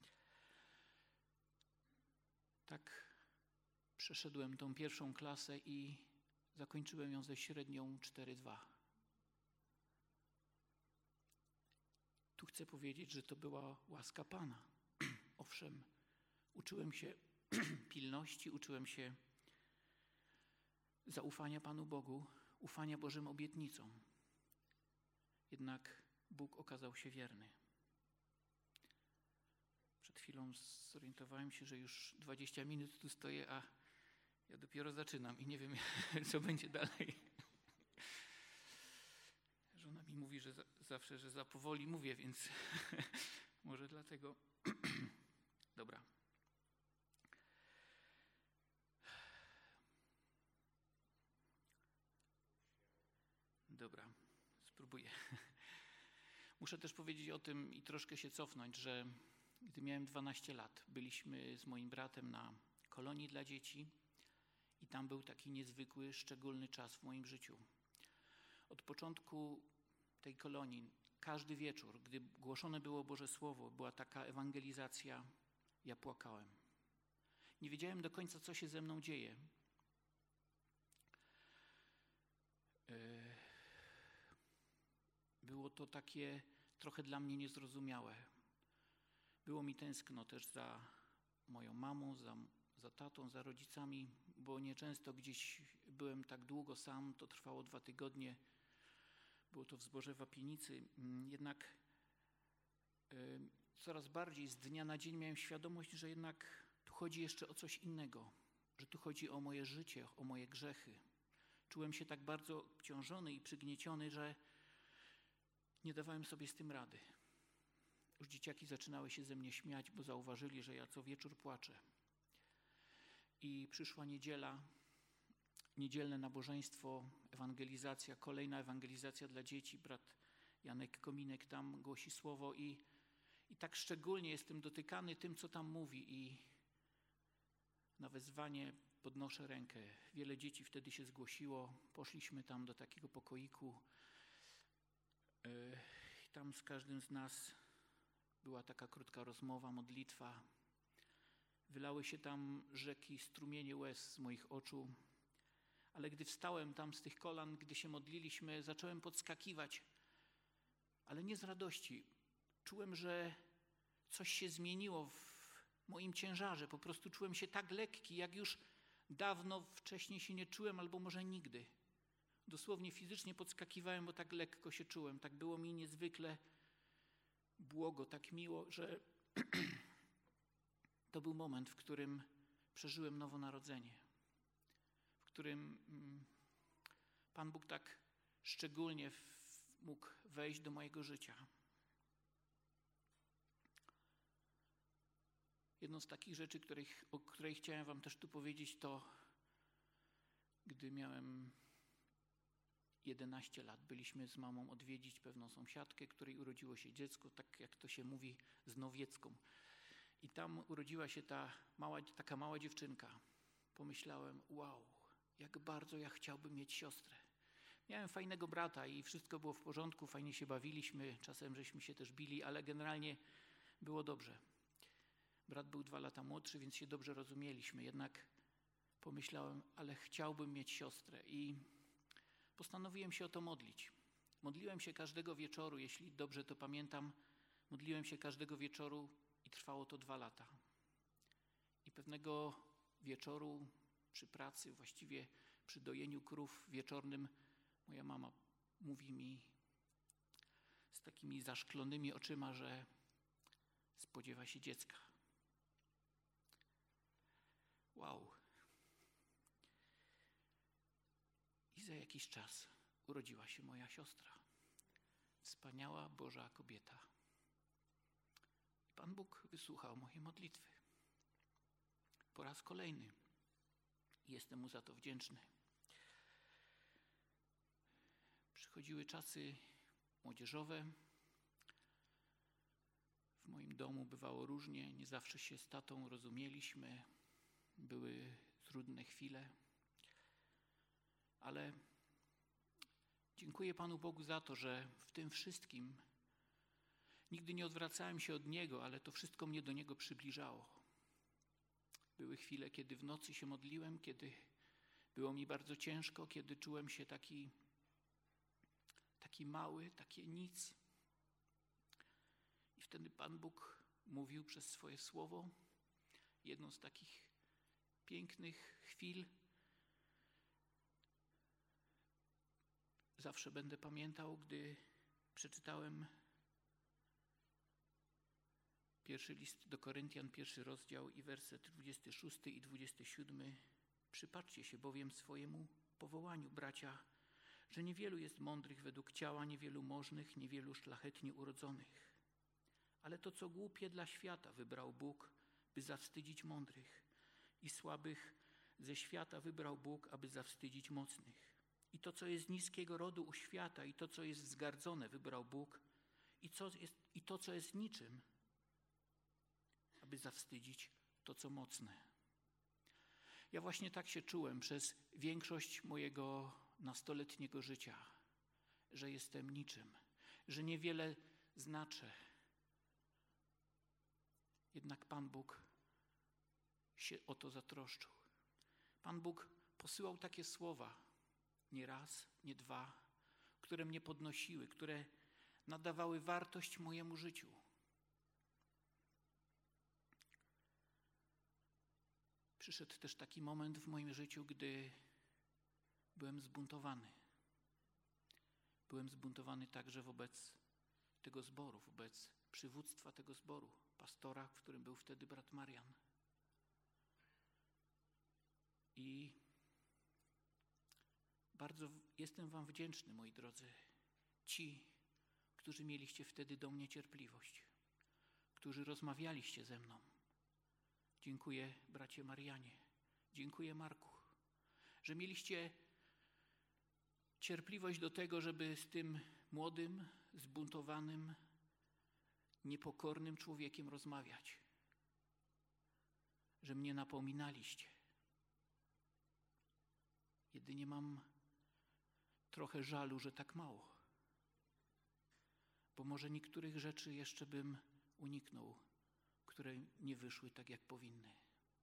Tak przeszedłem tą 1. klasę i zakończyłem ją ze średnią 4,2. Tu chcę powiedzieć, że to była łaska Pana. Owszem, uczyłem się pilności, uczyłem się zaufania Panu Bogu, ufania Bożym obietnicom. Jednak Bóg okazał się wierny. Przed chwilą zorientowałem się, że już 20 minut tu stoję, a ja dopiero zaczynam i nie wiem, co będzie dalej. Żona mi mówi, że zawsze, że za powoli mówię, więc może dlatego. Dobra. Dobra, spróbuję. Muszę też powiedzieć o tym i troszkę się cofnąć, że gdy miałem 12 lat, byliśmy z moim bratem na kolonii dla dzieci i tam był taki niezwykły, szczególny czas w moim życiu. Od początku tej kolonii, każdy wieczór, gdy głoszone było Boże Słowo, była taka ewangelizacja, ja płakałem. Nie wiedziałem do końca, co się ze mną dzieje. Było to takie trochę dla mnie niezrozumiałe. Było mi tęskno też za moją mamą, za tatą, za rodzicami, bo nieczęsto gdzieś byłem tak długo sam, to trwało 2 tygodnie. Było to w Zborze Wapienicy. Jednak coraz bardziej z dnia na dzień miałem świadomość, że jednak tu chodzi jeszcze o coś innego, że tu chodzi o moje życie, o moje grzechy. Czułem się tak bardzo obciążony i przygnieciony, że nie dawałem sobie z tym rady. Już dzieciaki zaczynały się ze mnie śmiać, bo zauważyli, że ja co wieczór płaczę. I przyszła niedziela, niedzielne nabożeństwo, ewangelizacja, kolejna ewangelizacja dla dzieci. Brat Janek Kominek tam głosi słowo i tak szczególnie jestem dotykany tym, co tam mówi i na wezwanie podnoszę rękę. Wiele dzieci wtedy się zgłosiło. Poszliśmy tam do takiego pokoiku. Tam z każdym z nas była taka krótka rozmowa, modlitwa. Wylały się tam rzeki, strumienie łez z moich oczu. Ale gdy wstałem tam z tych kolan, gdy się modliliśmy, zacząłem podskakiwać. Ale nie z radości. Czułem, że coś się zmieniło w moim ciężarze. Po prostu czułem się tak lekki, jak już dawno wcześniej się nie czułem, albo może nigdy. Dosłownie fizycznie podskakiwałem, bo tak lekko się czułem. Tak było mi niezwykle błogo, tak miło, że to był moment, w którym przeżyłem nowonarodzenie. W którym Pan Bóg tak szczególnie mógł wejść do mojego życia. Jedną z takich rzeczy, o której chciałem wam też tu powiedzieć, to gdy miałem 11 lat, byliśmy z mamą odwiedzić pewną sąsiadkę, której urodziło się dziecko, tak jak to się mówi, znowiecką. I tam urodziła się taka mała dziewczynka. Pomyślałem, wow, jak bardzo ja chciałbym mieć siostrę. Miałem fajnego brata i wszystko było w porządku, fajnie się bawiliśmy, czasem żeśmy się też bili, ale generalnie było dobrze. Brat był 2 lata młodszy, więc się dobrze rozumieliśmy, jednak pomyślałem, ale chciałbym mieć siostrę i postanowiłem się o to modlić. Modliłem się każdego wieczoru, jeśli dobrze to pamiętam, modliłem się każdego wieczoru i trwało to 2 lata. I pewnego wieczoru przy pracy, właściwie przy dojeniu krów wieczornym, moja mama mówi mi z takimi zaszklonymi oczyma, że spodziewa się dziecka. Wow. I za jakiś czas urodziła się moja siostra. Wspaniała Boża kobieta. Pan Bóg wysłuchał mojej modlitwy. Po raz kolejny. Jestem Mu za to wdzięczny. Przychodziły czasy młodzieżowe. W moim domu bywało różnie. Nie zawsze się z tatą rozumieliśmy. Były trudne chwile. Ale dziękuję Panu Bogu za to, że w tym wszystkim nigdy nie odwracałem się od Niego, ale to wszystko mnie do Niego przybliżało. Były chwile, kiedy w nocy się modliłem, kiedy było mi bardzo ciężko, kiedy czułem się taki mały, takie nic. I wtedy Pan Bóg mówił przez swoje słowo. Jedną z takich pięknych chwil zawsze będę pamiętał, gdy przeczytałem pierwszy list do Koryntian, 1 rozdział i werset 26 i 27. Przypatrzcie się bowiem swojemu powołaniu, bracia, że niewielu jest mądrych według ciała, niewielu możnych, niewielu szlachetnie urodzonych. Ale to, co głupie dla świata, wybrał Bóg, by zawstydzić mądrych, i słabych ze świata wybrał Bóg, aby zawstydzić mocnych. I to, co jest niskiego rodu u świata, i to, co jest wzgardzone, wybrał Bóg, i to, co jest niczym, aby zawstydzić to, co mocne. Ja właśnie tak się czułem przez większość mojego nastoletniego życia, że jestem niczym, że niewiele znaczę. Jednak Pan Bóg się o to zatroszczył. Pan Bóg posyłał takie słowa, nie raz, nie dwa, które mnie podnosiły, które nadawały wartość mojemu życiu. Przyszedł też taki moment w moim życiu, gdy byłem zbuntowany. Byłem zbuntowany także wobec tego zboru, wobec przywództwa tego zboru, pastora, w którym był wtedy brat Marian. I bardzo jestem wam wdzięczny, moi drodzy, ci, którzy mieliście wtedy do mnie cierpliwość, którzy rozmawialiście ze mną. Dziękuję, bracie Marianie, dziękuję, Marku, że mieliście cierpliwość do tego, żeby z tym młodym, zbuntowanym, niepokornym człowiekiem rozmawiać, że mnie napominaliście. Jedynie mam trochę żalu, że tak mało, bo może niektórych rzeczy jeszcze bym uniknął, które nie wyszły tak, jak powinny.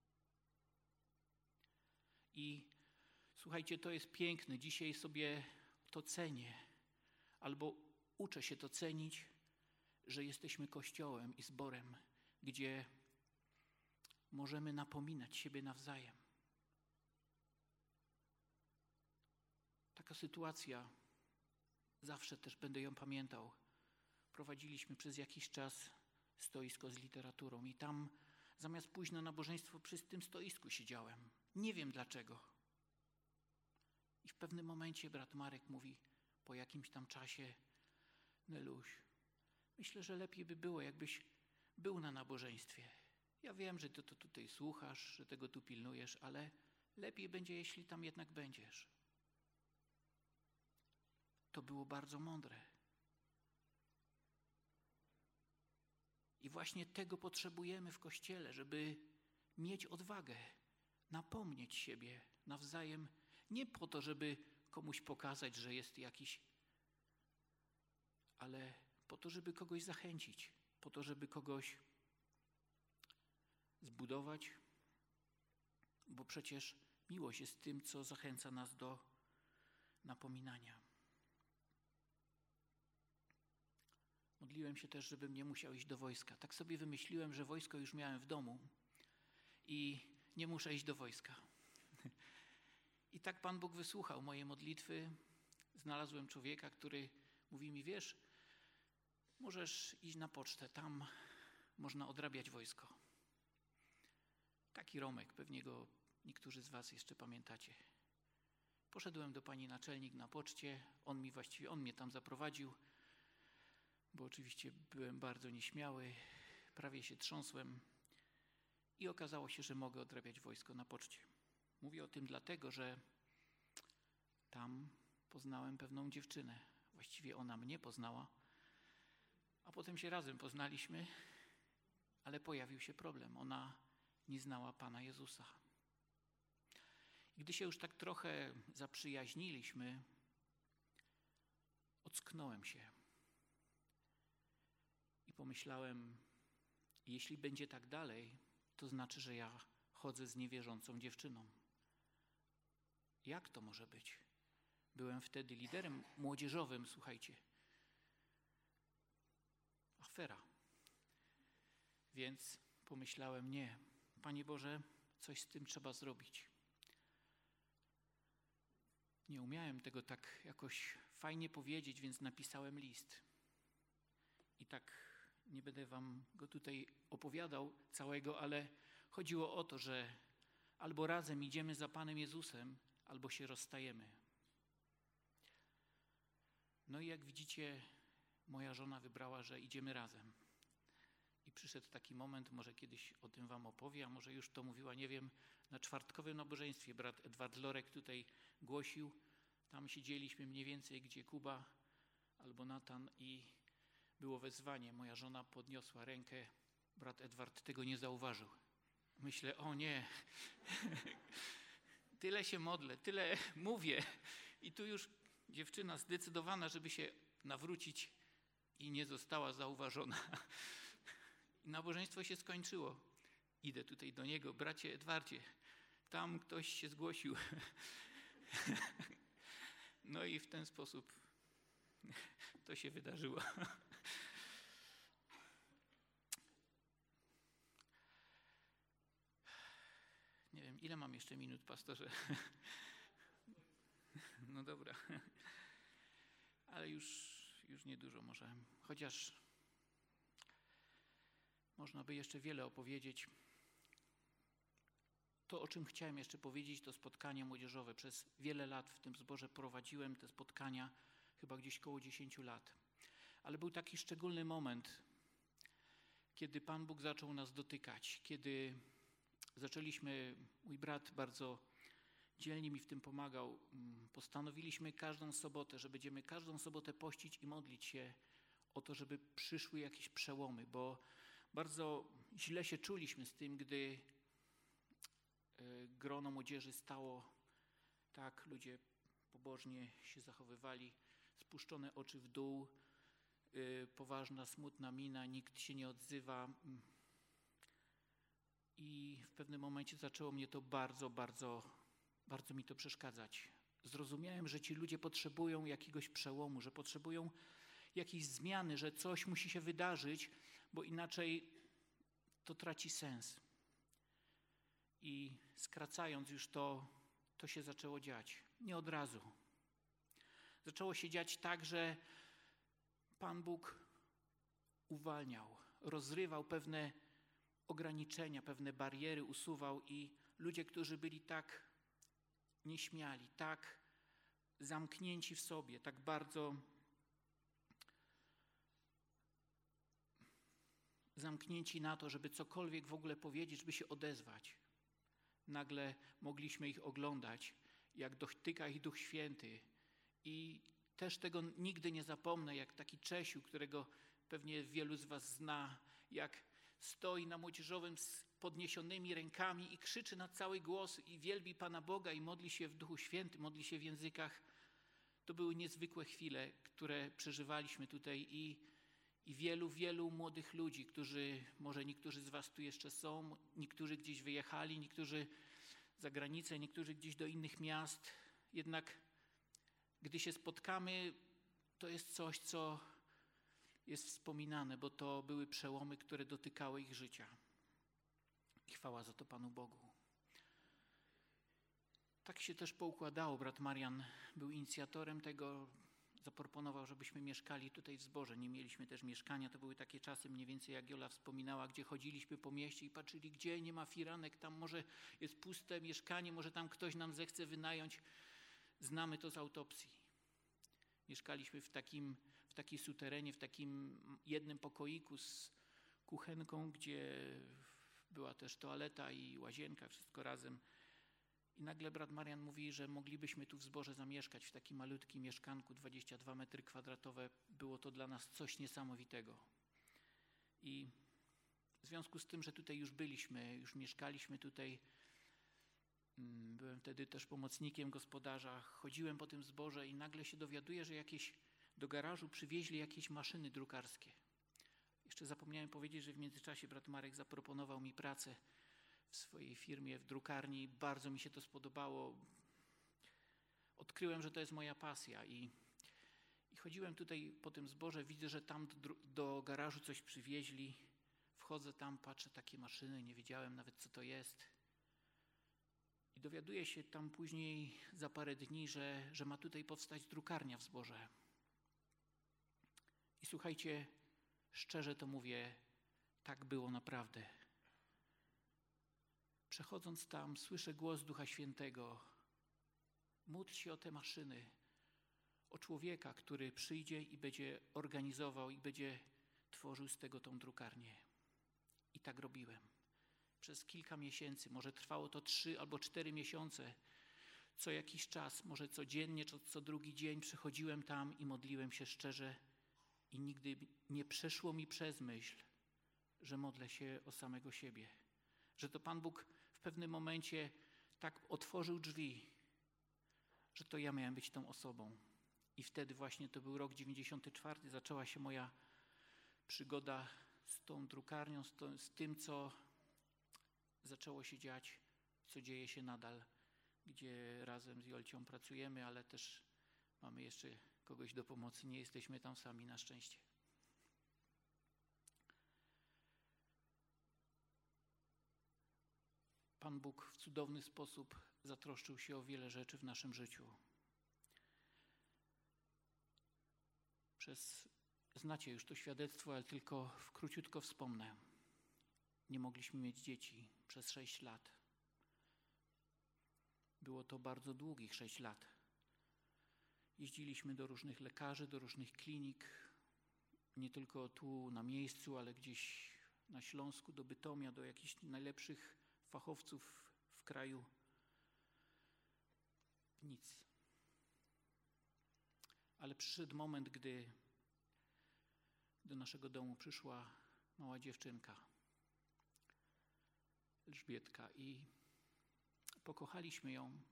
I słuchajcie, to jest piękne. Dzisiaj sobie to cenię, albo uczę się to cenić, że jesteśmy Kościołem i zborem, gdzie możemy napominać siebie nawzajem. Taka sytuacja, zawsze też będę ją pamiętał. Prowadziliśmy przez jakiś czas stoisko z literaturą i tam zamiast pójść na nabożeństwo przy tym stoisku siedziałem. Nie wiem dlaczego. I w pewnym momencie brat Marek mówi po jakimś tam czasie: Neluś, myślę, że lepiej by było, jakbyś był na nabożeństwie. Ja wiem, że ty to tutaj słuchasz, że tego tu pilnujesz, ale lepiej będzie, jeśli tam jednak będziesz. To było bardzo mądre. I właśnie tego potrzebujemy w Kościele, żeby mieć odwagę, napomnieć siebie nawzajem, nie po to, żeby komuś pokazać, że jest jakiś, ale po to, żeby kogoś zachęcić, po to, żeby kogoś zbudować, bo przecież miłość jest tym, co zachęca nas do napominania. Modliłem się też, żebym nie musiał iść do wojska. Tak sobie wymyśliłem, że wojsko już miałem w domu i nie muszę iść do wojska. I tak Pan Bóg wysłuchał moje modlitwy. Znalazłem człowieka, który mówi mi: wiesz, możesz iść na pocztę, tam można odrabiać wojsko. Taki Romek, pewnie go niektórzy z was jeszcze pamiętacie. Poszedłem do pani naczelnik na poczcie, on mnie tam zaprowadził, bo oczywiście byłem bardzo nieśmiały, prawie się trząsłem i okazało się, że mogę odrabiać wojsko na poczcie. Mówię o tym dlatego, że tam poznałem pewną dziewczynę. Właściwie ona mnie poznała, a potem się razem poznaliśmy, ale pojawił się problem. Ona nie znała Pana Jezusa. I gdy się już tak trochę zaprzyjaźniliśmy, ocknąłem się i pomyślałem, jeśli będzie tak dalej, to znaczy, że ja chodzę z niewierzącą dziewczyną. Jak to może być? Byłem wtedy liderem młodzieżowym, słuchajcie. Afera. Więc pomyślałem, nie, Panie Boże, coś z tym trzeba zrobić. Nie umiałem tego tak jakoś fajnie powiedzieć, więc napisałem list. I tak nie będę wam go tutaj opowiadał całego, ale chodziło o to, że albo razem idziemy za Panem Jezusem, albo się rozstajemy. No i jak widzicie, moja żona wybrała, że idziemy razem. I przyszedł taki moment, może kiedyś o tym wam opowie, a może już to mówiła, nie wiem, na czwartkowym nabożeństwie brat Edward Lorek tutaj głosił. Tam siedzieliśmy mniej więcej, gdzie Kuba albo Natan i było wezwanie. Moja żona podniosła rękę, brat Edward tego nie zauważył. Myślę, o nie, tyle się modlę, tyle mówię i tu już dziewczyna zdecydowana, żeby się nawrócić i nie została zauważona. I nabożeństwo się skończyło. Idę tutaj do niego, bracie Edwardzie, tam ktoś się zgłosił. No i w ten sposób to się wydarzyło. Nie wiem, ile mam jeszcze minut, pastorze? No dobra. Ale już niedużo może. Chociaż można by jeszcze wiele opowiedzieć. To, o czym chciałem jeszcze powiedzieć, to spotkanie młodzieżowe. Przez wiele lat w tym zborze prowadziłem te spotkania, chyba gdzieś koło 10 lat. Ale był taki szczególny moment, kiedy Pan Bóg zaczął nas dotykać, kiedy zaczęliśmy, mój brat bardzo dzielnie mi w tym pomagał, postanowiliśmy każdą sobotę, że będziemy każdą sobotę pościć i modlić się o to, żeby przyszły jakieś przełomy, bo bardzo źle się czuliśmy z tym, gdy grono młodzieży stało tak, ludzie pobożnie się zachowywali, spuszczone oczy w dół, poważna, smutna mina, nikt się nie odzywa. I w pewnym momencie zaczęło mnie to bardzo mi to przeszkadzać. Zrozumiałem, że ci ludzie potrzebują jakiegoś przełomu, że potrzebują jakiejś zmiany, że coś musi się wydarzyć, bo inaczej to traci sens. I skracając już to się zaczęło dziać. Nie od razu. Zaczęło się dziać tak, że Pan Bóg uwalniał, rozrywał pewne ograniczenia, pewne bariery usuwał i ludzie, którzy byli tak nieśmiali, tak zamknięci w sobie, tak bardzo zamknięci na to, żeby cokolwiek w ogóle powiedzieć, żeby się odezwać. Nagle mogliśmy ich oglądać, jak dotyka ich Duch Święty. I też tego nigdy nie zapomnę, jak taki Czesiu, którego pewnie wielu z was zna, jak stoi na młodzieżowym z podniesionymi rękami i krzyczy na cały głos i wielbi Pana Boga i modli się w Duchu Świętym, modli się w językach. To były niezwykłe chwile, które przeżywaliśmy tutaj i wielu młodych ludzi, którzy, może niektórzy z was tu jeszcze są, niektórzy gdzieś wyjechali, niektórzy za granicę, niektórzy gdzieś do innych miast. Jednak gdy się spotkamy, to jest coś, co jest wspominane, bo to były przełomy, które dotykały ich życia. I chwała za to Panu Bogu. Tak się też poukładało. Brat Marian był inicjatorem tego. Zaproponował, żebyśmy mieszkali tutaj w zborze. Nie mieliśmy też mieszkania. To były takie czasy, mniej więcej jak Jola wspominała, gdzie chodziliśmy po mieście i patrzyli, gdzie nie ma firanek, tam może jest puste mieszkanie, może tam ktoś nam zechce wynająć. Znamy to z autopsji. Mieszkaliśmy w takiej suterenie, w takim jednym pokoiku z kuchenką, gdzie była też toaleta i łazienka, wszystko razem. I nagle brat Marian mówi, że moglibyśmy tu w zborze zamieszkać w takim malutkim mieszkanku, 22 metry kwadratowe. Było to dla nas coś niesamowitego. I w związku z tym, że tutaj już byliśmy, już mieszkaliśmy tutaj, byłem wtedy też pomocnikiem gospodarza, chodziłem po tym zborze i nagle się dowiaduję, że do garażu przywieźli jakieś maszyny drukarskie. Jeszcze zapomniałem powiedzieć, że w międzyczasie brat Marek zaproponował mi pracę w swojej firmie, w drukarni. Bardzo mi się to spodobało. Odkryłem, że to jest moja pasja i chodziłem tutaj po tym zborze, widzę, że tam do garażu coś przywieźli. Wchodzę tam, patrzę, takie maszyny, nie wiedziałem nawet, co to jest. I I dowiaduję się tam później za parę dni, że ma tutaj powstać drukarnia w Zborze. I słuchajcie, szczerze to mówię, tak było naprawdę. Przechodząc tam, słyszę głos Ducha Świętego. Módl się o te maszyny, o człowieka, który przyjdzie i będzie organizował i będzie tworzył z tego tą drukarnię. I tak robiłem. Przez kilka miesięcy, może trwało to 3 albo 4 miesiące, co jakiś czas, może codziennie, co drugi dzień przychodziłem tam i modliłem się szczerze i nigdy nie przeszło mi przez myśl, że modlę się o samego siebie. Że to Pan Bóg w pewnym momencie tak otworzył drzwi, że to ja miałem być tą osobą. I wtedy właśnie to był rok 94, zaczęła się moja przygoda z tą drukarnią, z tym, co zaczęło się dziać, co dzieje się nadal, gdzie razem z Jolcią pracujemy, ale też mamy jeszcze kogoś do pomocy. Nie jesteśmy tam sami, na szczęście. Pan Bóg w cudowny sposób zatroszczył się o wiele rzeczy w naszym życiu. Znacie już to świadectwo, ale tylko króciutko wspomnę. Nie mogliśmy mieć dzieci przez 6 lat. Było to bardzo długich 6 lat. Jeździliśmy do różnych lekarzy, do różnych klinik, nie tylko tu na miejscu, ale gdzieś na Śląsku, do Bytomia, do jakichś najlepszych fachowców w kraju. Nic. Ale przyszedł moment, gdy do naszego domu przyszła mała dziewczynka, Elżbietka, i pokochaliśmy ją.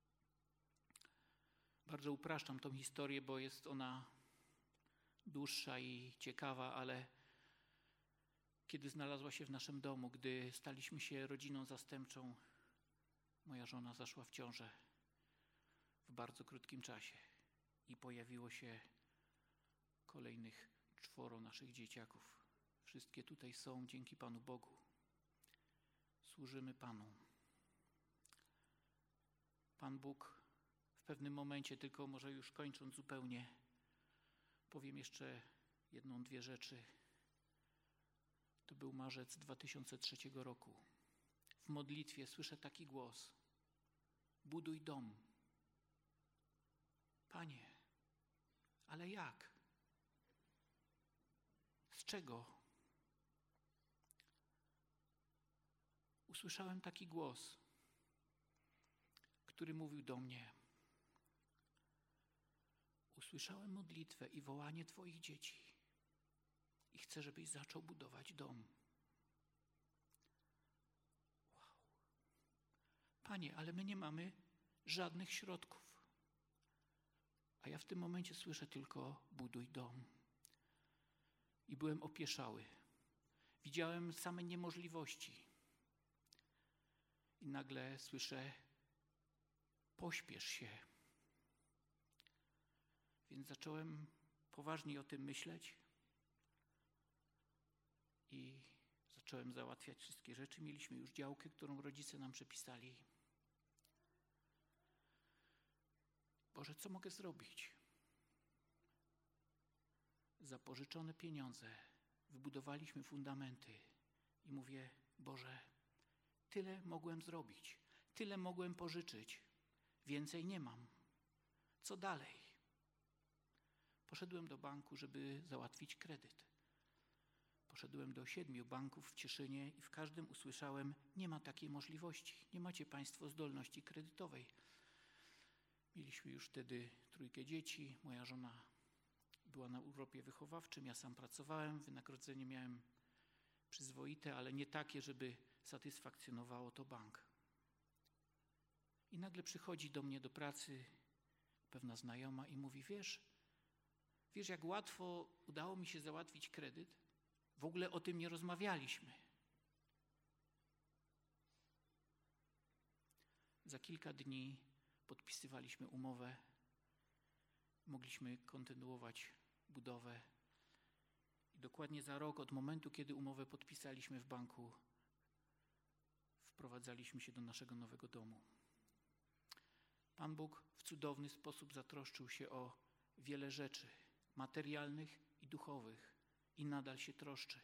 Bardzo upraszczam tą historię, bo jest ona dłuższa i ciekawa, ale kiedy znalazła się w naszym domu, gdy staliśmy się rodziną zastępczą, moja żona zaszła w ciążę w bardzo krótkim czasie i pojawiło się kolejnych 4 naszych dzieciaków. Wszystkie tutaj są dzięki Panu Bogu. Służymy Panu. Pan Bóg w pewnym momencie, tylko może już kończąc zupełnie, powiem jeszcze 1, 2 rzeczy. To był marzec 2003 roku. W modlitwie słyszę taki głos: buduj dom. Panie, ale jak? Z czego? Usłyszałem taki głos, który mówił do mnie: usłyszałem modlitwę i wołanie Twoich dzieci i chcę, żebyś zaczął budować dom. Wow. Panie, ale my nie mamy żadnych środków. A ja w tym momencie słyszę tylko: buduj dom. I byłem opieszały. Widziałem same niemożliwości. I nagle słyszę: pośpiesz się. Więc zacząłem poważnie o tym myśleć i zacząłem załatwiać wszystkie rzeczy. Mieliśmy już działkę, którą rodzice nam przepisali. Boże, co mogę zrobić? Za pożyczone pieniądze wybudowaliśmy fundamenty i mówię: Boże, tyle mogłem zrobić, tyle mogłem pożyczyć, więcej nie mam. Co dalej? Poszedłem do banku, żeby załatwić kredyt. Poszedłem do 7 banków w Cieszynie i w każdym usłyszałem: nie ma takiej możliwości, nie macie Państwo zdolności kredytowej. Mieliśmy już wtedy 3 dzieci, moja żona była na urlopie wychowawczym, ja sam pracowałem, wynagrodzenie miałem przyzwoite, ale nie takie, żeby satysfakcjonowało to bank. I nagle przychodzi do mnie do pracy pewna znajoma i mówi: wiesz, jak łatwo udało mi się załatwić kredyt? W ogóle o tym nie rozmawialiśmy. Za kilka dni podpisywaliśmy umowę. Mogliśmy kontynuować budowę. I dokładnie za rok od momentu, kiedy umowę podpisaliśmy w banku, wprowadzaliśmy się do naszego nowego domu. Pan Bóg w cudowny sposób zatroszczył się o wiele rzeczy materialnych i duchowych i nadal się troszczy.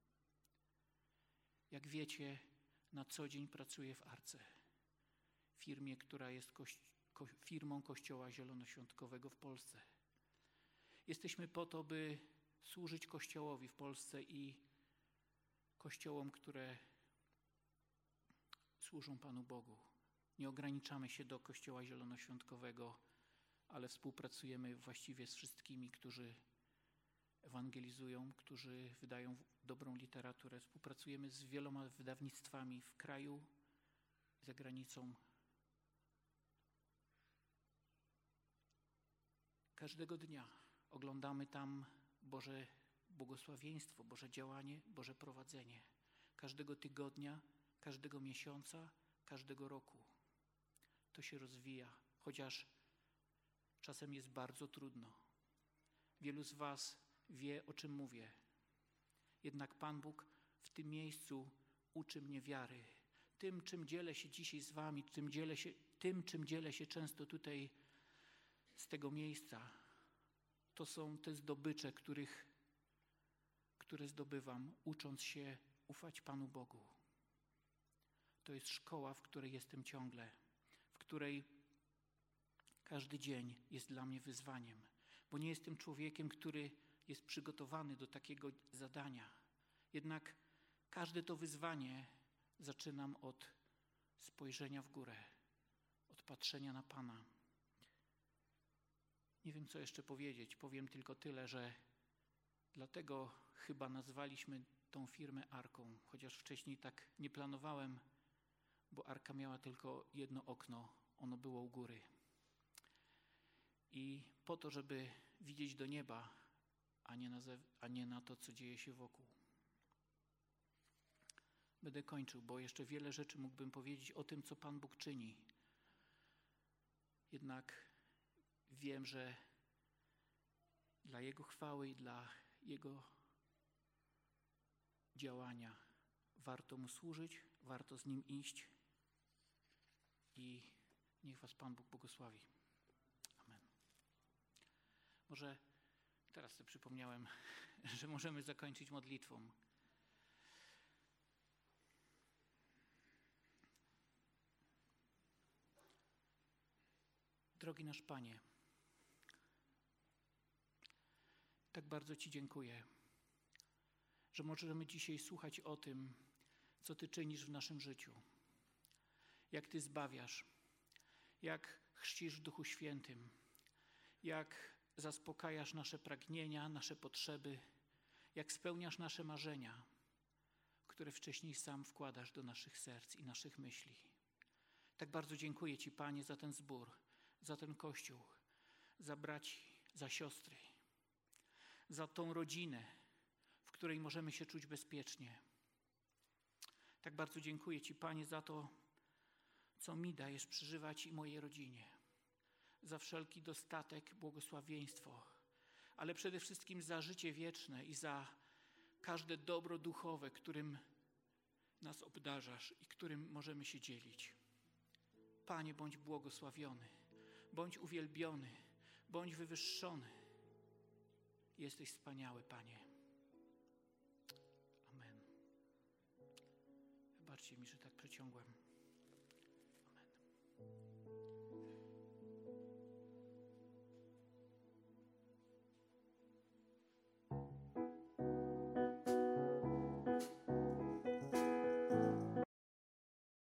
Jak wiecie, na co dzień pracuję w Arce, firmie, która jest firmą Kościoła Zielonoświątkowego w Polsce. Jesteśmy po to, by służyć Kościołowi w Polsce i kościołom, które służą Panu Bogu. Nie ograniczamy się do Kościoła Zielonoświątkowego, ale współpracujemy właściwie z wszystkimi, którzy ewangelizują, którzy wydają dobrą literaturę. Współpracujemy z wieloma wydawnictwami w kraju i za granicą. Każdego dnia oglądamy tam Boże błogosławieństwo, Boże działanie, Boże prowadzenie. Każdego tygodnia, każdego miesiąca, każdego roku. To się rozwija, chociaż czasem jest bardzo trudno. Wielu z was wie, o czym mówię. Jednak Pan Bóg w tym miejscu uczy mnie wiary. Tym, czym dzielę się dzisiaj z wami, czym dzielę się często tutaj z tego miejsca, to są te zdobycze, które zdobywam, ucząc się ufać Panu Bogu. To jest szkoła, w której jestem ciągle, w której każdy dzień jest dla mnie wyzwaniem, bo nie jestem człowiekiem, który jest przygotowany do takiego zadania. Jednak każde to wyzwanie zaczynam od spojrzenia w górę, od patrzenia na Pana. Nie wiem, co jeszcze powiedzieć. Powiem tylko tyle, że dlatego chyba nazwaliśmy tą firmę Arką, chociaż wcześniej tak nie planowałem, bo Arka miała tylko jedno okno, ono było u góry. I po to, żeby widzieć do nieba, a nie na to, co dzieje się wokół. Będę kończył, bo jeszcze wiele rzeczy mógłbym powiedzieć o tym, co Pan Bóg czyni. Jednak wiem, że dla Jego chwały i dla Jego działania warto Mu służyć, warto z Nim iść i niech was Pan Bóg błogosławi. Amen. Może teraz sobie przypomniałem, że możemy zakończyć modlitwą. Drogi nasz Panie, tak bardzo Ci dziękuję, że możemy dzisiaj słuchać o tym, co Ty czynisz w naszym życiu. Jak Ty zbawiasz, jak chrzcisz w Duchu Świętym, jak zaspokajasz nasze pragnienia, nasze potrzeby, jak spełniasz nasze marzenia, które wcześniej sam wkładasz do naszych serc i naszych myśli. Tak bardzo dziękuję Ci, Panie, za ten zbór, za ten Kościół, za braci, za siostry, za tą rodzinę, w której możemy się czuć bezpiecznie. Tak bardzo dziękuję Ci, Panie, za to, co mi dajesz przeżywać i mojej rodzinie, za wszelki dostatek, błogosławieństwo, ale przede wszystkim za życie wieczne i za każde dobro duchowe, którym nas obdarzasz i którym możemy się dzielić. Panie, bądź błogosławiony, bądź uwielbiony, bądź wywyższony. Jesteś wspaniały, Panie. Amen. Wybaczcie mi, że tak przeciągłem.